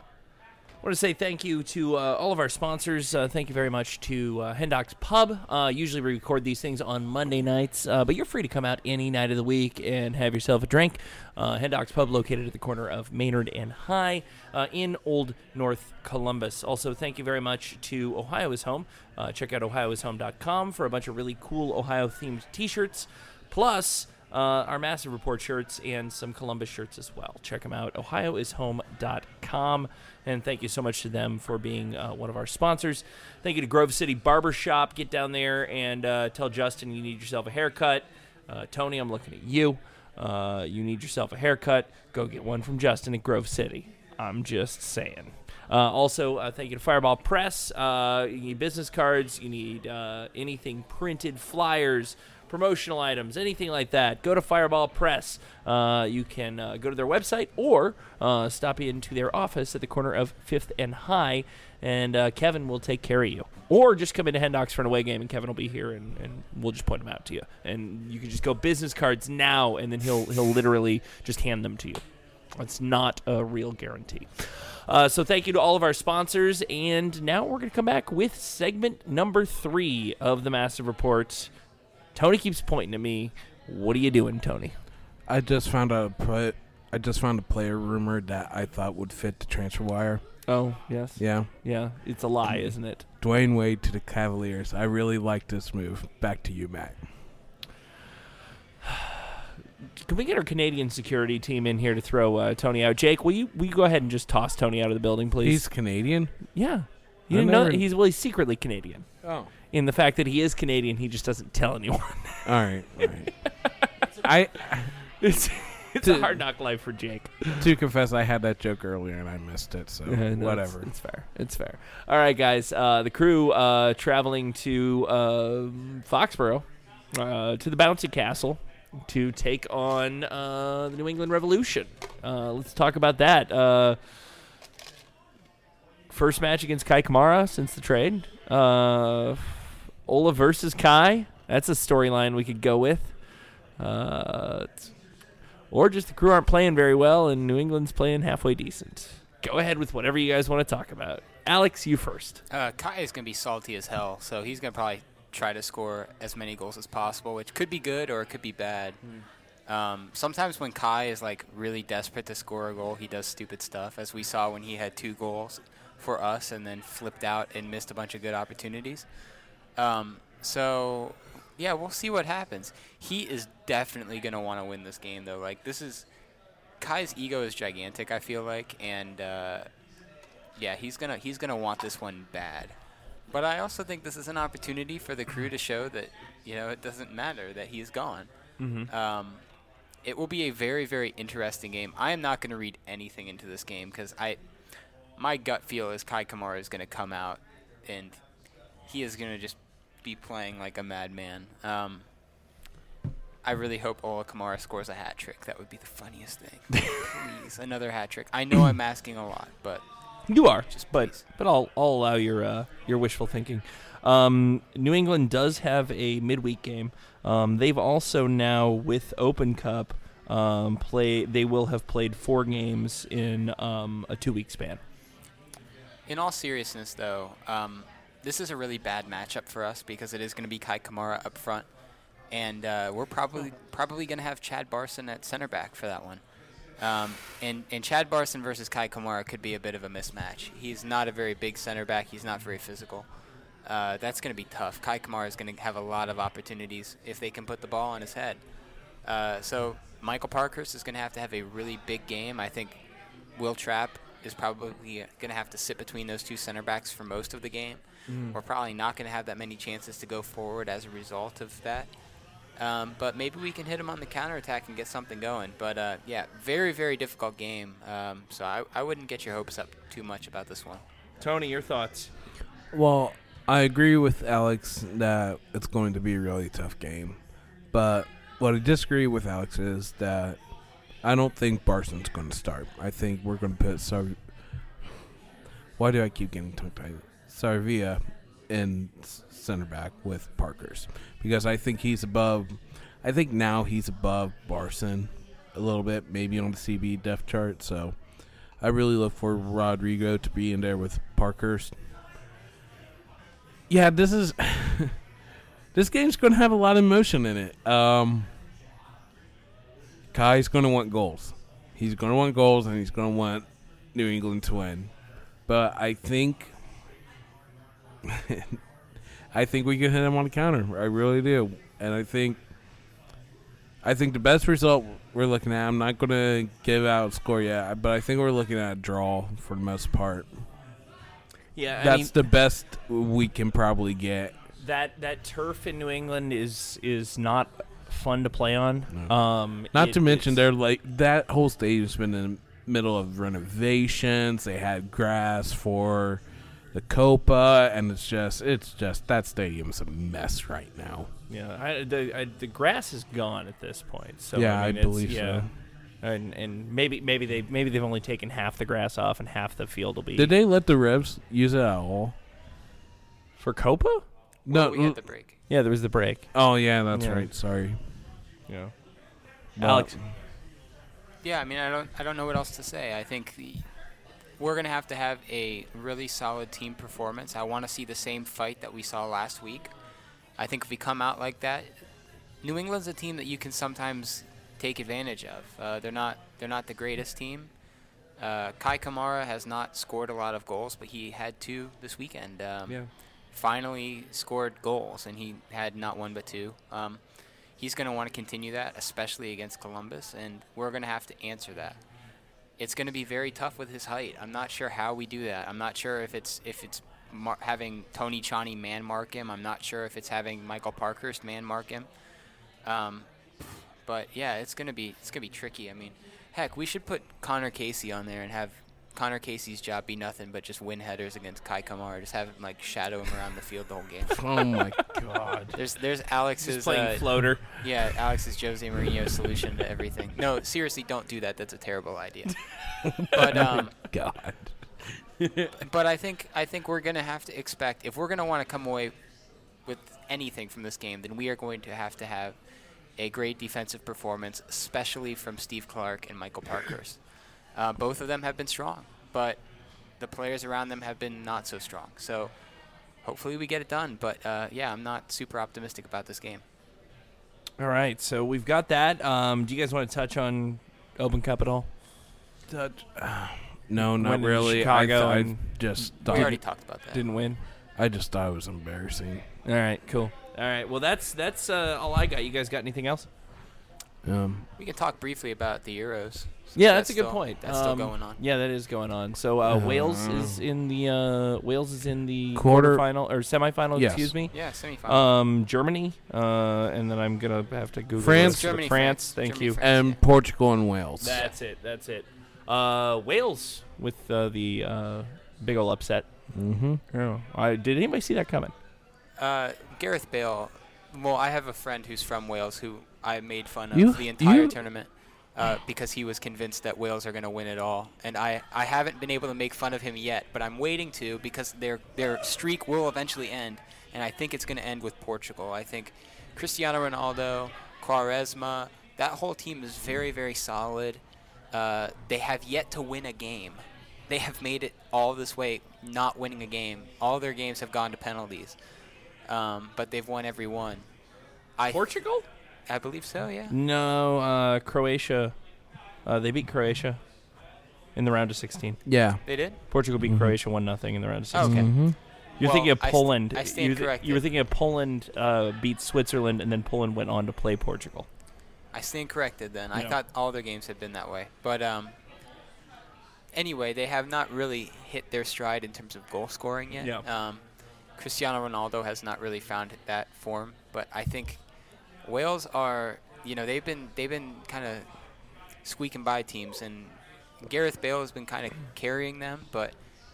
I want to say thank you to uh, all of our sponsors. Uh, thank you very much to uh, Hendocks Pub. Uh, usually we record these things on Monday nights, uh, but you're free to come out any night of the week and have yourself a drink. Uh, Hendocks Pub, located at the corner of Maynard and High uh, in Old North Columbus. Also, thank you very much to Ohio is Home. Uh, check out ohio is home dot com for a bunch of really cool Ohio-themed T-shirts. Plus, uh, our Massive Report shirts and some Columbus shirts as well. Check them out, ohio is home dot com. And thank you so much to them for being uh, one of our sponsors. Thank you to Grove City Barbershop. Get down there and uh, tell Justin you need yourself a haircut. Uh, Tony, I'm looking at you. Uh, you need yourself a haircut. Go get one from Justin at Grove City. I'm just saying. Uh, also, uh, thank you to Fireball Press. Uh, you need business cards. You need uh, anything printed, flyers, promotional items, anything like that. Go to Fireball Press. Uh, you can uh, go to their website or uh, stop into their office at the corner of fifth and High, and uh, Kevin will take care of you. Or just come into Hendocks for an away game, and Kevin will be here, and, and we'll just point them out to you. And you can just go business cards now, and then he'll he'll literally just hand them to you. It's not a real guarantee. Uh, so thank you to all of our sponsors, and now we're going to come back with segment number three of the Massive Report. Tony keeps pointing at me. What are you doing, Tony? I just found a put. I just found a player rumor that I thought would fit the transfer wire. Oh, yes. Yeah. Yeah, it's a lie, isn't it? Dwayne Wade to the Cavaliers. I really like this move. Back to you, Matt. Can we get our Canadian security team in here to throw uh, Tony out? Jake, will you will you go ahead and just toss Tony out of the building, please? He's Canadian? Yeah. You I didn't know never- that? He's, well, he's secretly Canadian. Oh. In the fact that he is Canadian, he just doesn't tell anyone. All right. All right. I, It's, it's a hard knock life for Jake. to confess, I had that joke earlier and I missed it, so Yeah, no, whatever. It's, it's fair. It's fair. All right, guys. Uh, the crew uh, traveling to uh, Foxborough, uh, to the Bouncy Castle, to take on uh, the New England Revolution. Uh, let's talk about that. Uh, first match against Kai Kamara since the trade. Uh, Ola versus Kai. That's a storyline we could go with. Uh, or just the crew aren't playing very well and New England's playing halfway decent. Go ahead with whatever you guys want to talk about. Alex, you first. Uh, Kai is going to be salty as hell, so he's going to probably try to score as many goals as possible, which could be good or it could be bad. Mm. Um, sometimes when Kai is like really desperate to score a goal, he does stupid stuff, as we saw when he had two goals for us and then flipped out and missed a bunch of good opportunities. Um, so, yeah, we'll see what happens. He is definitely going to want to win this game, though. Like, this is Kai's ego is gigantic, I feel like, and uh, yeah, he's gonna he's gonna want this one bad. But I also think this is an opportunity for the crew to show that, you know, it doesn't matter that he's gone. Mm-hmm. Um, it will be a very, very interesting game. I am not going to read anything into this game because I, my gut feel is Kai Kamara is going to come out and he is going to just be playing like a madman. Um, I really hope Ola Kamara scores a hat trick. That would be the funniest thing. Please, another hat trick. I know I'm asking a lot, but You are, Just but please. but I'll I'll allow your uh, your wishful thinking. Um, New England does have a midweek game. Um, they've also now with Open Cup um, play. They will have played four games in um, a two week span. in all seriousness, though, um, this is a really bad matchup for us because it is going to be Kai Kamara up front, and uh, we're probably probably going to have Chad Barson at center back for that one. Um, and, and Chad Barson versus Kai Kamara could be a bit of a mismatch. He's not a very big center back. He's not very physical. Uh, that's going to be tough. Kai Kamara is going to have a lot of opportunities if they can put the ball on his head. Uh, so Michael Parkhurst is going to have to have a really big game. I think Will Trapp is probably going to have to sit between those two center backs for most of the game. Mm. We're probably not going to have that many chances to go forward as a result of that. Um, but maybe we can hit him on the counterattack and get something going. But, uh, yeah, very, very difficult game. Um, so I, I wouldn't get your hopes up too much about this one. Tony, your thoughts? Well, I agree with Alex that it's going to be a really tough game. But what I disagree with Alex is that I don't think Barson's going to start. I think we're going to put Sar- Why do I keep getting tongue-tied? Sarvia in center back with Parkhurst, because I think he's above. I think now he's above Barson a little bit, maybe on the C B depth chart. So I really look for Rodrigo to be in there with Parkhurst. Yeah, this is this game's going to have a lot of emotion in it. Um, Kai's going to want goals. He's going to want goals, and he's going to want New England to win. But I think. I think we can hit him on the counter. I really do. And I think I think the best result we're looking at, I'm not going to give out a score yet, but I think we're looking at a draw for the most part. Yeah, I That's mean, the best we can probably get. that that turf in New England is is not fun to play on. Um, Not it- to mention, it's- they're like that whole stadium's been in the middle of renovations. They had grass for the Copa, and it's just, it's just that stadium's a mess right now. Yeah, I, the I, the grass is gone at this point. So Yeah, I, mean, I it's- believe yeah. so. And and maybe maybe they maybe they've only taken half the grass off and half the field will be Did they let the Revs use it at all? for Copa. No. Well, we had the break. Yeah, there was the break. Oh yeah, that's Yeah. right. Sorry, Yeah, But- Alex. Yeah, I mean, I don't, I don't know what else to say. I think the, we're gonna have to have a really solid team performance. I want to see the same fight that we saw last week. I think if we come out like that, New England's a team that you can sometimes take advantage of. Uh, they're not, they're not the greatest team. Uh, Kai Kamara has not scored a lot of goals, but he had two this weekend. Um, Yeah. Finally scored goals, and he had not one but two. Um, he's going to want to continue that, especially against Columbus, and we're going to have to answer that. It's going to be very tough with his height. I'm not sure how we do that. I'm not sure if it's if it's mar- having Tony Chani man mark him. I'm not sure if it's having Michael Parkhurst man mark him. Um, but yeah, it's going to be it's going to be tricky. I mean, heck, we should put Connor Casey on there and have Connor Casey's job be nothing but just win headers against Kai Kamara. Just have him like shadow him around the field the whole game. oh my god. There's there's Alex's Just playing uh, floater. yeah, Alex's Jose Mourinho solution to everything. No, seriously, don't do that. That's a terrible idea. But um, God. but I think I think we're gonna have to expect, if we're gonna want to come away with anything from this game, then we are going to have to have a great defensive performance, especially from Steve Clark and Michael Parkhurst. Uh, both of them have been strong, but the players around them have been not so strong. So hopefully we get it done. But uh, yeah, I'm not super optimistic about this game. All right, so we've got that. Um, do you guys want to touch on Open Cup at all? Touch. No, not When in really. Chicago I, th- and I just We thought. already talked about that. Didn't win. I just thought it was embarrassing. All right, cool. All right, well that's that's uh, all I got. You guys got anything else? Um, We can talk briefly about the Euros. since Yeah, that's, a good still- point. That's Um, still going on. Yeah, that is going on. So uh, Uh, Wales is in the uh, Wales is in the Quarter- quarterfinal or semifinal. Yes. Excuse me. Yeah, semifinal. Um, Germany, uh, and then I'm gonna have to Google France. this, but Germany, France. France. Thank Germany, you. France. and Portugal and Wales. That's it. That's it. Uh, Wales with uh, the uh, big ol' upset. Mm-hmm. Oh, I, did anybody see that coming? Uh, Gareth Bale. Well, I have a friend who's from Wales who I made fun of You- the entire you- tournament uh, because he was convinced that Wales are going to win it all, and I, I haven't been able to make fun of him yet, but I'm waiting to, because their their streak will eventually end, and I think it's going to end with Portugal. I think Cristiano Ronaldo, Quaresma, that whole team is very very solid. Uh, they have yet to win a game. They have made it all this way not winning a game. All their games have gone to penalties. Um, but they've won every one. I Portugal? I believe so, yeah. No, uh, Croatia. Uh, they beat Croatia in the round of sixteen. Yeah. They did? Portugal beat Mhm. Croatia one nothing in the round of Oh, sixteen. okay. Mm-hmm. You're Well, thinking of I st- Poland. I stand you, th- corrected. you were thinking of Poland uh, beat Switzerland, and then Poland went on to play Portugal. I stand corrected then. I Yeah. thought all their games had been that way. But um, anyway, they have not really hit their stride in terms of goal scoring yet. Yeah. Um, Cristiano Ronaldo has not really found that form, but I think Wales are, you know, they've been they've been kind of squeaking by teams, and Gareth Bale has been kind of carrying them, but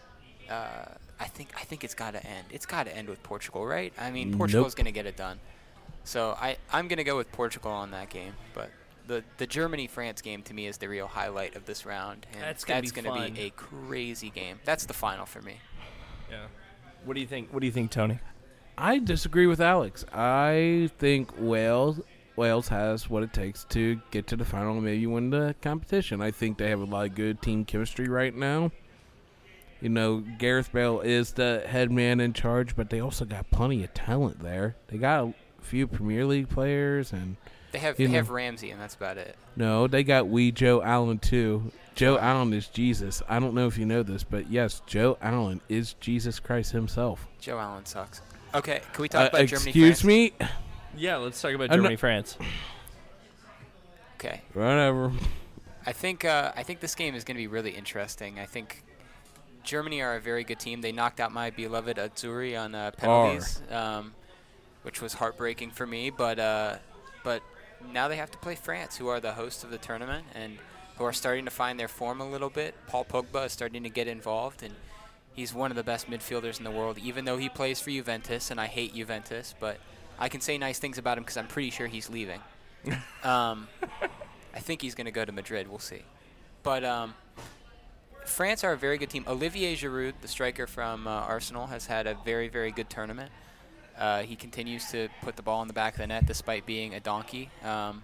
uh, I think I think it's got to end. It's got to end with Portugal, right? I mean, Nope. Portugal's going to get it done. So I I'm going to go with Portugal on that game, but the the Germany-France game to me is the real highlight of this round, and That's gonna be gonna fun. be a crazy game. That's the final for me. Yeah. What do you think? What do you think, Tony? I disagree with Alex. I think Wales Wales has what it takes to get to the final and maybe win the competition. I think they have a lot of good team chemistry right now. You know, Gareth Bale is the head man in charge, but they also got plenty of talent there. They got a few Premier League players, and They have You they know. have Ramsey, and that's about it. no, they got wee Joe Allen too. Joe Allen is Jesus. I don't know if you know this, but yes, Joe Allen is Jesus Christ himself. Joe Allen sucks. Okay, can we talk Uh, about Germany? excuse France? me? Yeah, let's talk about I'm Germany, not- France. Okay. Whatever. I think uh, I think this game is going to be really interesting. I think Germany are a very good team. They knocked out my beloved Azzurri on uh, penalties, um, which was heartbreaking for me. But uh, but now they have to play France, who are the hosts of the tournament and who are starting to find their form a little bit. Paul Pogba is starting to get involved, and he's one of the best midfielders in the world, even though he plays for Juventus, and I hate Juventus. But I can say nice things about him because I'm pretty sure he's leaving. um, I think he's going to go to Madrid. We'll see. But um, France are a very good team. Olivier Giroud, the striker from uh, Arsenal, has had a very, very good tournament. Uh, he continues to put the ball in the back of the net despite being a donkey. Um,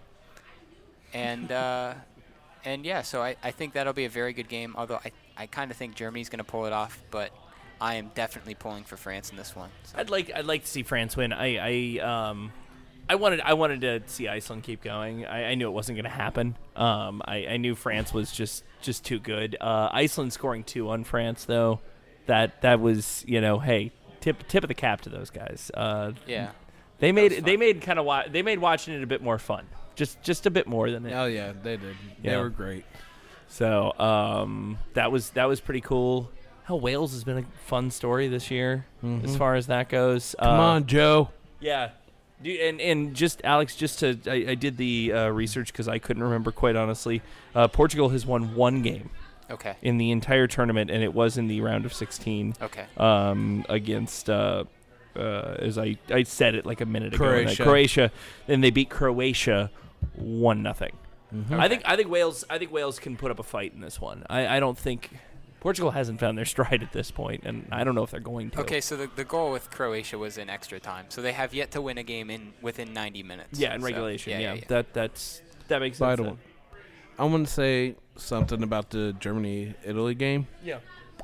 and, uh, and yeah, so I, I think that'll be a very good game, although I, I kind of think Germany's going to pull it off, but I am definitely pulling for France in this one. So. I'd like I'd like to see France win. I I um I wanted I wanted to see Iceland keep going. I, I knew it wasn't going to happen. Um, I, I knew France was just, just too good. Uh, Iceland scoring two on France though, that that was you know hey tip tip of the cap to those guys. Uh, yeah, they made they made kind of wa- they made watching it a bit more fun. Just just a bit more than it. Oh yeah, they did. Yeah. They were great. So um, that was that was pretty cool. Hell, Wales has been a fun story this year mm-hmm. as far as that goes. Come uh, on, Joe. Yeah. Dude, and and just Alex, just to I, I did the uh, research because I couldn't remember quite honestly. Uh, Portugal has won one game. Okay. In the entire tournament, and it was in the round of sixteen. Okay. Um, against uh, uh, as I I said it like a minute ago. Croatia. Uh, Croatia, and they beat Croatia one nothing. Mm-hmm. I think I think Wales I think Wales can put up a fight in this one. I, I don't think. Portugal hasn't found their stride at this point, and I don't know if they're going to. Okay, so the, the goal with Croatia was in extra time, so they have yet to win a game in within ninety minutes. Yeah, in so, regulation. yeah, Yeah, yeah, yeah. that that's that makes sense. Vital. then. I want to say something about the Germany-Italy game. Yeah.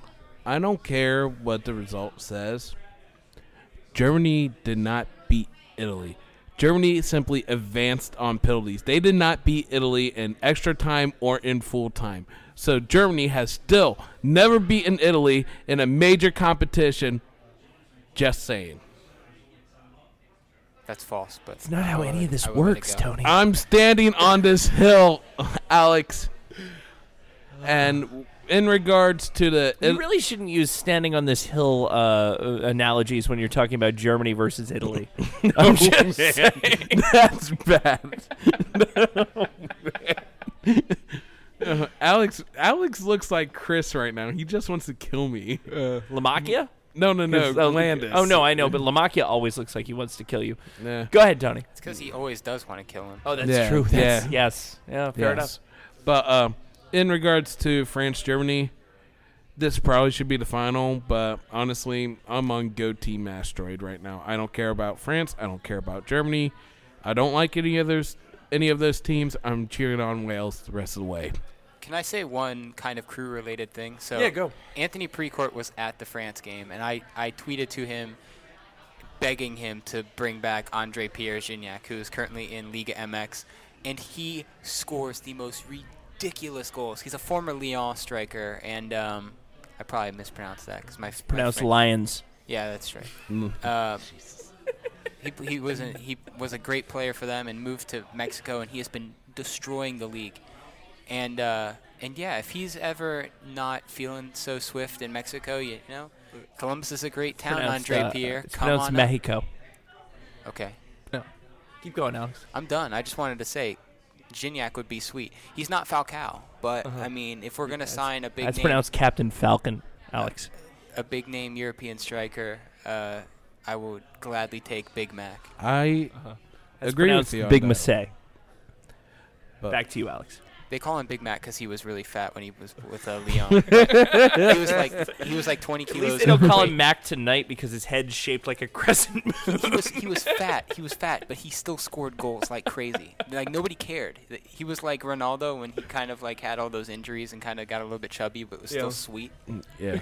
I don't care what the result says. Germany did not beat Italy. Germany simply advanced on penalties. They did not beat Italy in extra time or in full time. So Germany has still never beaten Italy in a major competition. Just saying. That's false, but It's not how any of this I will let it works, go. Tony. I'm standing on this hill, Alex. And in regards to the... You really shouldn't use standing on this hill uh, analogies when you're talking about Germany versus Italy. I'm just saying. That's bad. No, man. Uh, Alex Alex looks like Chris right now. He just wants to kill me. Uh, Lamakia? no, no, no. 'Cause, uh, Landis. Oh, no, I know, but Lamakia always looks like he wants to kill you. Nah. Go ahead, Tony. It's because he always does want to kill him. Oh, that's Yeah, true. That's, yeah. Yes. Yeah, fair Yes. enough. But um, in regards to France-Germany, this probably should be the final. But honestly, I'm on Go Team Asteroid right now. I don't care about France. I don't care about Germany. I don't like any of those, any of those teams. I'm cheering on Wales the rest of the way. Can I say one kind of crew-related thing? So Yeah, go. Anthony Precourt was at the France game, and I, I tweeted to him begging him to bring back Andre Pierre Gignac, who is currently in Liga M X, and he scores the most ridiculous goals. He's a former Lyon striker, and um, I probably mispronounced that because my Pronounced my Lions. Yeah, that's right. Uh, he he was a, he was a great player for them and moved to Mexico, and he has been destroying the league. And uh, and yeah, if he's ever not feeling so swift in Mexico, you, you know, Columbus is a great town. Pronounced, Andre uh, Pierre, it's come pronounced on up. Mexico. Okay, No. Keep going, Alex. I'm done. I just wanted to say, Gignac would be sweet. He's not Falcao, but I mean, if we're gonna sign a big That's name, pronounced Captain Falcon, Alex. a big name European striker, uh, I would gladly take Big Mac. I That's agree pronounced with you on Big that. Massey. But- Back to you, Alex. They call him Big Mac because he was really fat when he was with uh, Leon. he was like he was like twenty At kilos. least they don't call overweight. him Mac tonight because his head's shaped like a crescent moon. he was he was fat. He was fat, but he still scored goals like crazy. Like nobody cared. He was like Ronaldo when he kind of like had all those injuries and kind of got a little bit chubby, but was Yeah. still sweet. Yeah.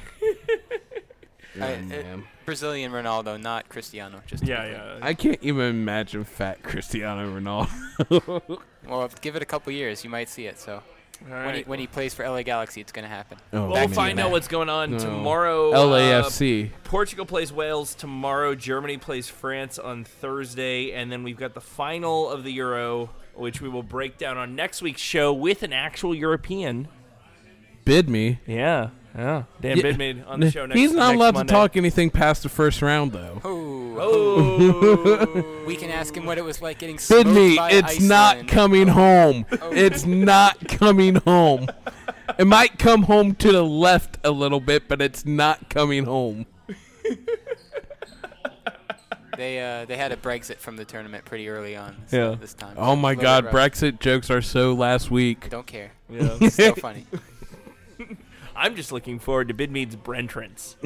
I- Oh, uh, man. Brazilian Ronaldo, not Cristiano. Just to be clear. I can't even imagine fat Cristiano Ronaldo. Well, give it a couple years, you might see it. So when he when he plays for L A Galaxy, it's gonna happen. Oh, We'll man. find out what's going on No. tomorrow. L A F uh, C. Portugal plays Wales tomorrow. Germany plays France on Thursday, and then we've got the final of the Euro which we will break down on next week's show with an actual European. Bid me. Yeah, yeah. Dan Yeah. Bidmead on the show next He's not next allowed Monday. to talk anything past the first round, though. Oh. Oh. We can ask him what it was like getting smoked Bid me. by It's not Iceland. coming home. Oh. It's not coming home. It might come home to the left a little bit, but it's not coming home. They uh, they had a Brexit from the tournament pretty early on. So Yeah. This time. Oh my A little God, bit rough. Brexit jokes are so last week. Don't care. Yeah. It's still funny. I'm just looking forward to Bidmead's Brentrance.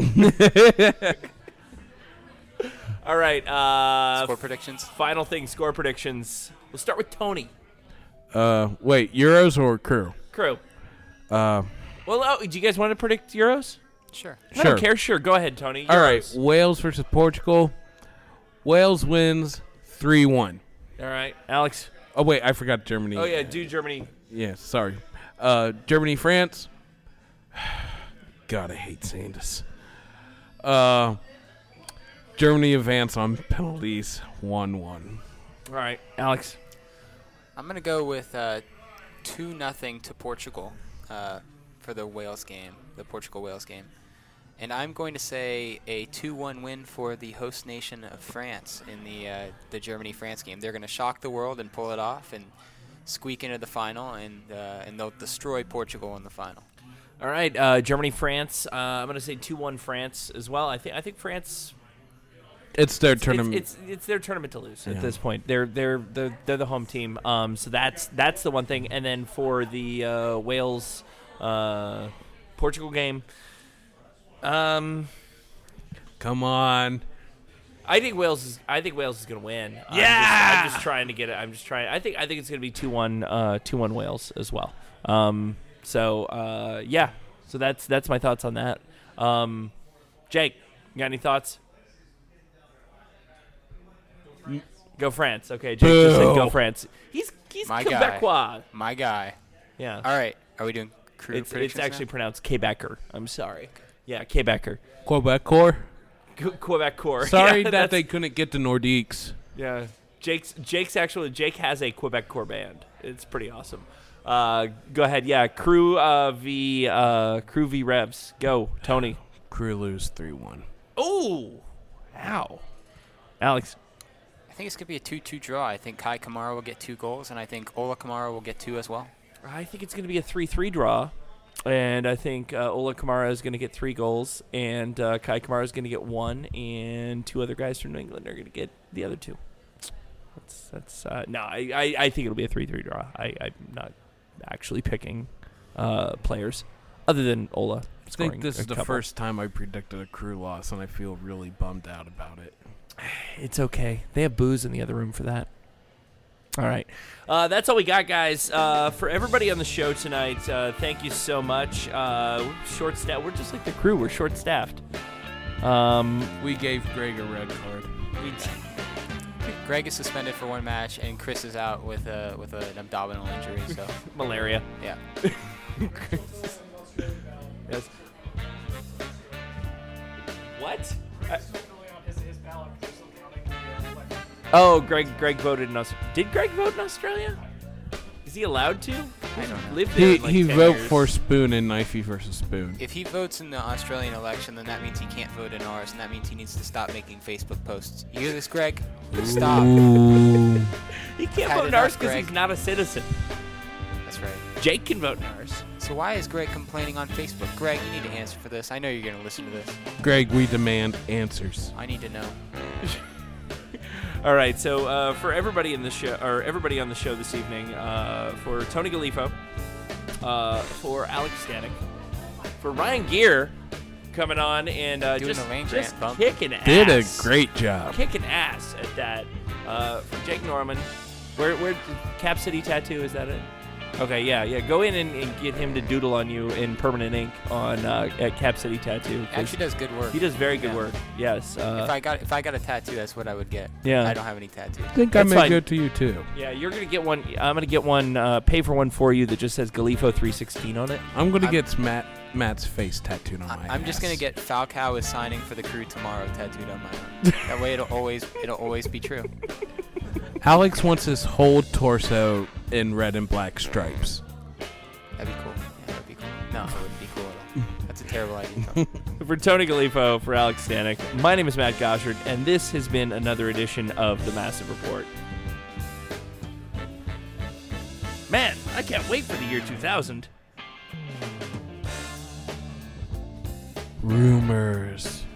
All right. Uh, Score predictions. Final thing, score predictions. We'll start with Tony. Uh, wait, Euros or crew? Crew. Uh, Well, oh, do you guys want to predict Euros? Sure. I Sure. don't care. Sure. Go ahead, Tony. all right, Euros. Wales versus Portugal. Wales wins three one. All right. Alex. Oh wait, I forgot Germany. Oh, yeah. Do Germany. Yeah, sorry. Uh, Germany, France. God, I hate saying this. Uh, Germany advance on penalties, one one. All right. Alex. I'm gonna go with uh, two nothing to Portugal uh, for the Wales game, the Portugal Wales game, and I'm going to say a two one win for the host nation of France in the uh, the Germany France game. They're gonna shock the world and pull it off and squeak into the final, and uh, and they'll destroy Portugal in the final. All right. Uh, Germany, France. Uh, I'm going to say two one France as well. I think I think France. It's their It's, tournament. it's, it's it's their tournament to lose Yeah. at this point. They're they're they're they're the home team. Um, so that's that's the one thing. And then for the uh, Wales, uh, Portugal game, um, Come on. I think Wales is I think Wales is going to win. I'm Yeah! just, I'm just trying to get it. I'm just trying. I think I think it's going to be two one uh two one Wales as well. Um, so uh yeah. So that's that's my thoughts on that. Um, Jake, you got any thoughts? Go France. Okay, Jake just said go Boo. France. He's he's My guy. Quebecois. My guy. Yeah. All right, are we doing crew It's it's predictions actually now? pronounced Quebecer. I'm sorry. Yeah, Quebecer. Quebec Corps. Qu- Quebecois. Sorry Yeah, that that's- they couldn't get the Nordiques. Yeah, Jake's Jake's actually Jake has a Quebec core band. It's pretty awesome. Uh, go ahead, yeah. Crew uh, v uh, Crew v Revs. Go, Tony. Crew lose three one. Oh, ow, Alex. I think it's gonna be a two two draw. I think Kai Kamara will get two goals, and I think Ola Kamara will get two as well. I think it's going to be a three three draw, and I think uh, Ola Kamara is going to get three goals, and uh, Kai Kamara is going to get one, and two other guys from New England are going to get the other two. That's that's uh, no, I, I, I think it'll be a three three draw. I I'm not actually picking uh, players other than Ola. I scoring think this a is the couple. first time I predicted a crew loss, and I feel really bummed out about it. It's okay. They have booze in the other room for that. All right. Uh, that's all we got, guys. Uh, for everybody on the show tonight, uh, thank you so much. Uh, we're short staffed. We're just like the crew. We're short staffed. Um, We gave Greg a red card. we Greg is suspended for one match, and Chris is out with a with an abdominal injury. So malaria. yeah. Yes. What? I- oh, Greg. Greg voted in Australia. Did Greg vote in Australia? Is he allowed to? I don't know. Lived there He in, like he ten vote years. for Spoon in Knifey versus Spoon. If he votes in the Australian election, then that means he can't vote in ours, and that means he needs to stop making Facebook posts. You hear this, Greg? Stop. Ooh. He can't Had vote in enough, ours because Greg. he's not a citizen. That's right. Jake can vote in ours. So why is Greg complaining on Facebook? Greg, you need to answer for this. I know you're gonna listen to this. Greg, we demand answers. I need to know. All right, so uh, for everybody in the show, or everybody on the show this evening, uh, for Tony Galifo, uh, for Alex Stanek, for Ryan Gear coming on and uh, Doing just, the Lane just Grant bump. kicking ass. Did a great job. kicking ass at that. Uh, for Jake Norman, where where Cap City Tattoo, is that it? Okay, yeah, yeah. Go in and, and get him to doodle on you in permanent ink on uh, at Cap City Tattoo. 'cause Actually, does good work. he does very good Yeah. work. Yes. Uh, If I got if I got a tattoo, that's what I would get. Yeah. I don't have any tattoos. I think I That's may fine. go to you too. Yeah, you're gonna get one. I'm gonna get one. Uh, pay for one for you that just says Galifo three sixteen on it. I'm gonna I'm- get Matt Matt's face tattooed on I, my I'm just ass. gonna get Falcao is signing for the crew tomorrow tattooed on my arm. That way, it'll always it'll always be true. Alex wants his whole torso in red and black stripes. That'd be cool. Yeah, that'd be cool. No, it wouldn't be cool at all. That's a terrible idea. For Tony Galifo, for Alex Stanek, my name is Matt Goshard, and this has been another edition of The Massive Report. Man, I can't wait for the year two thousand. Rumors.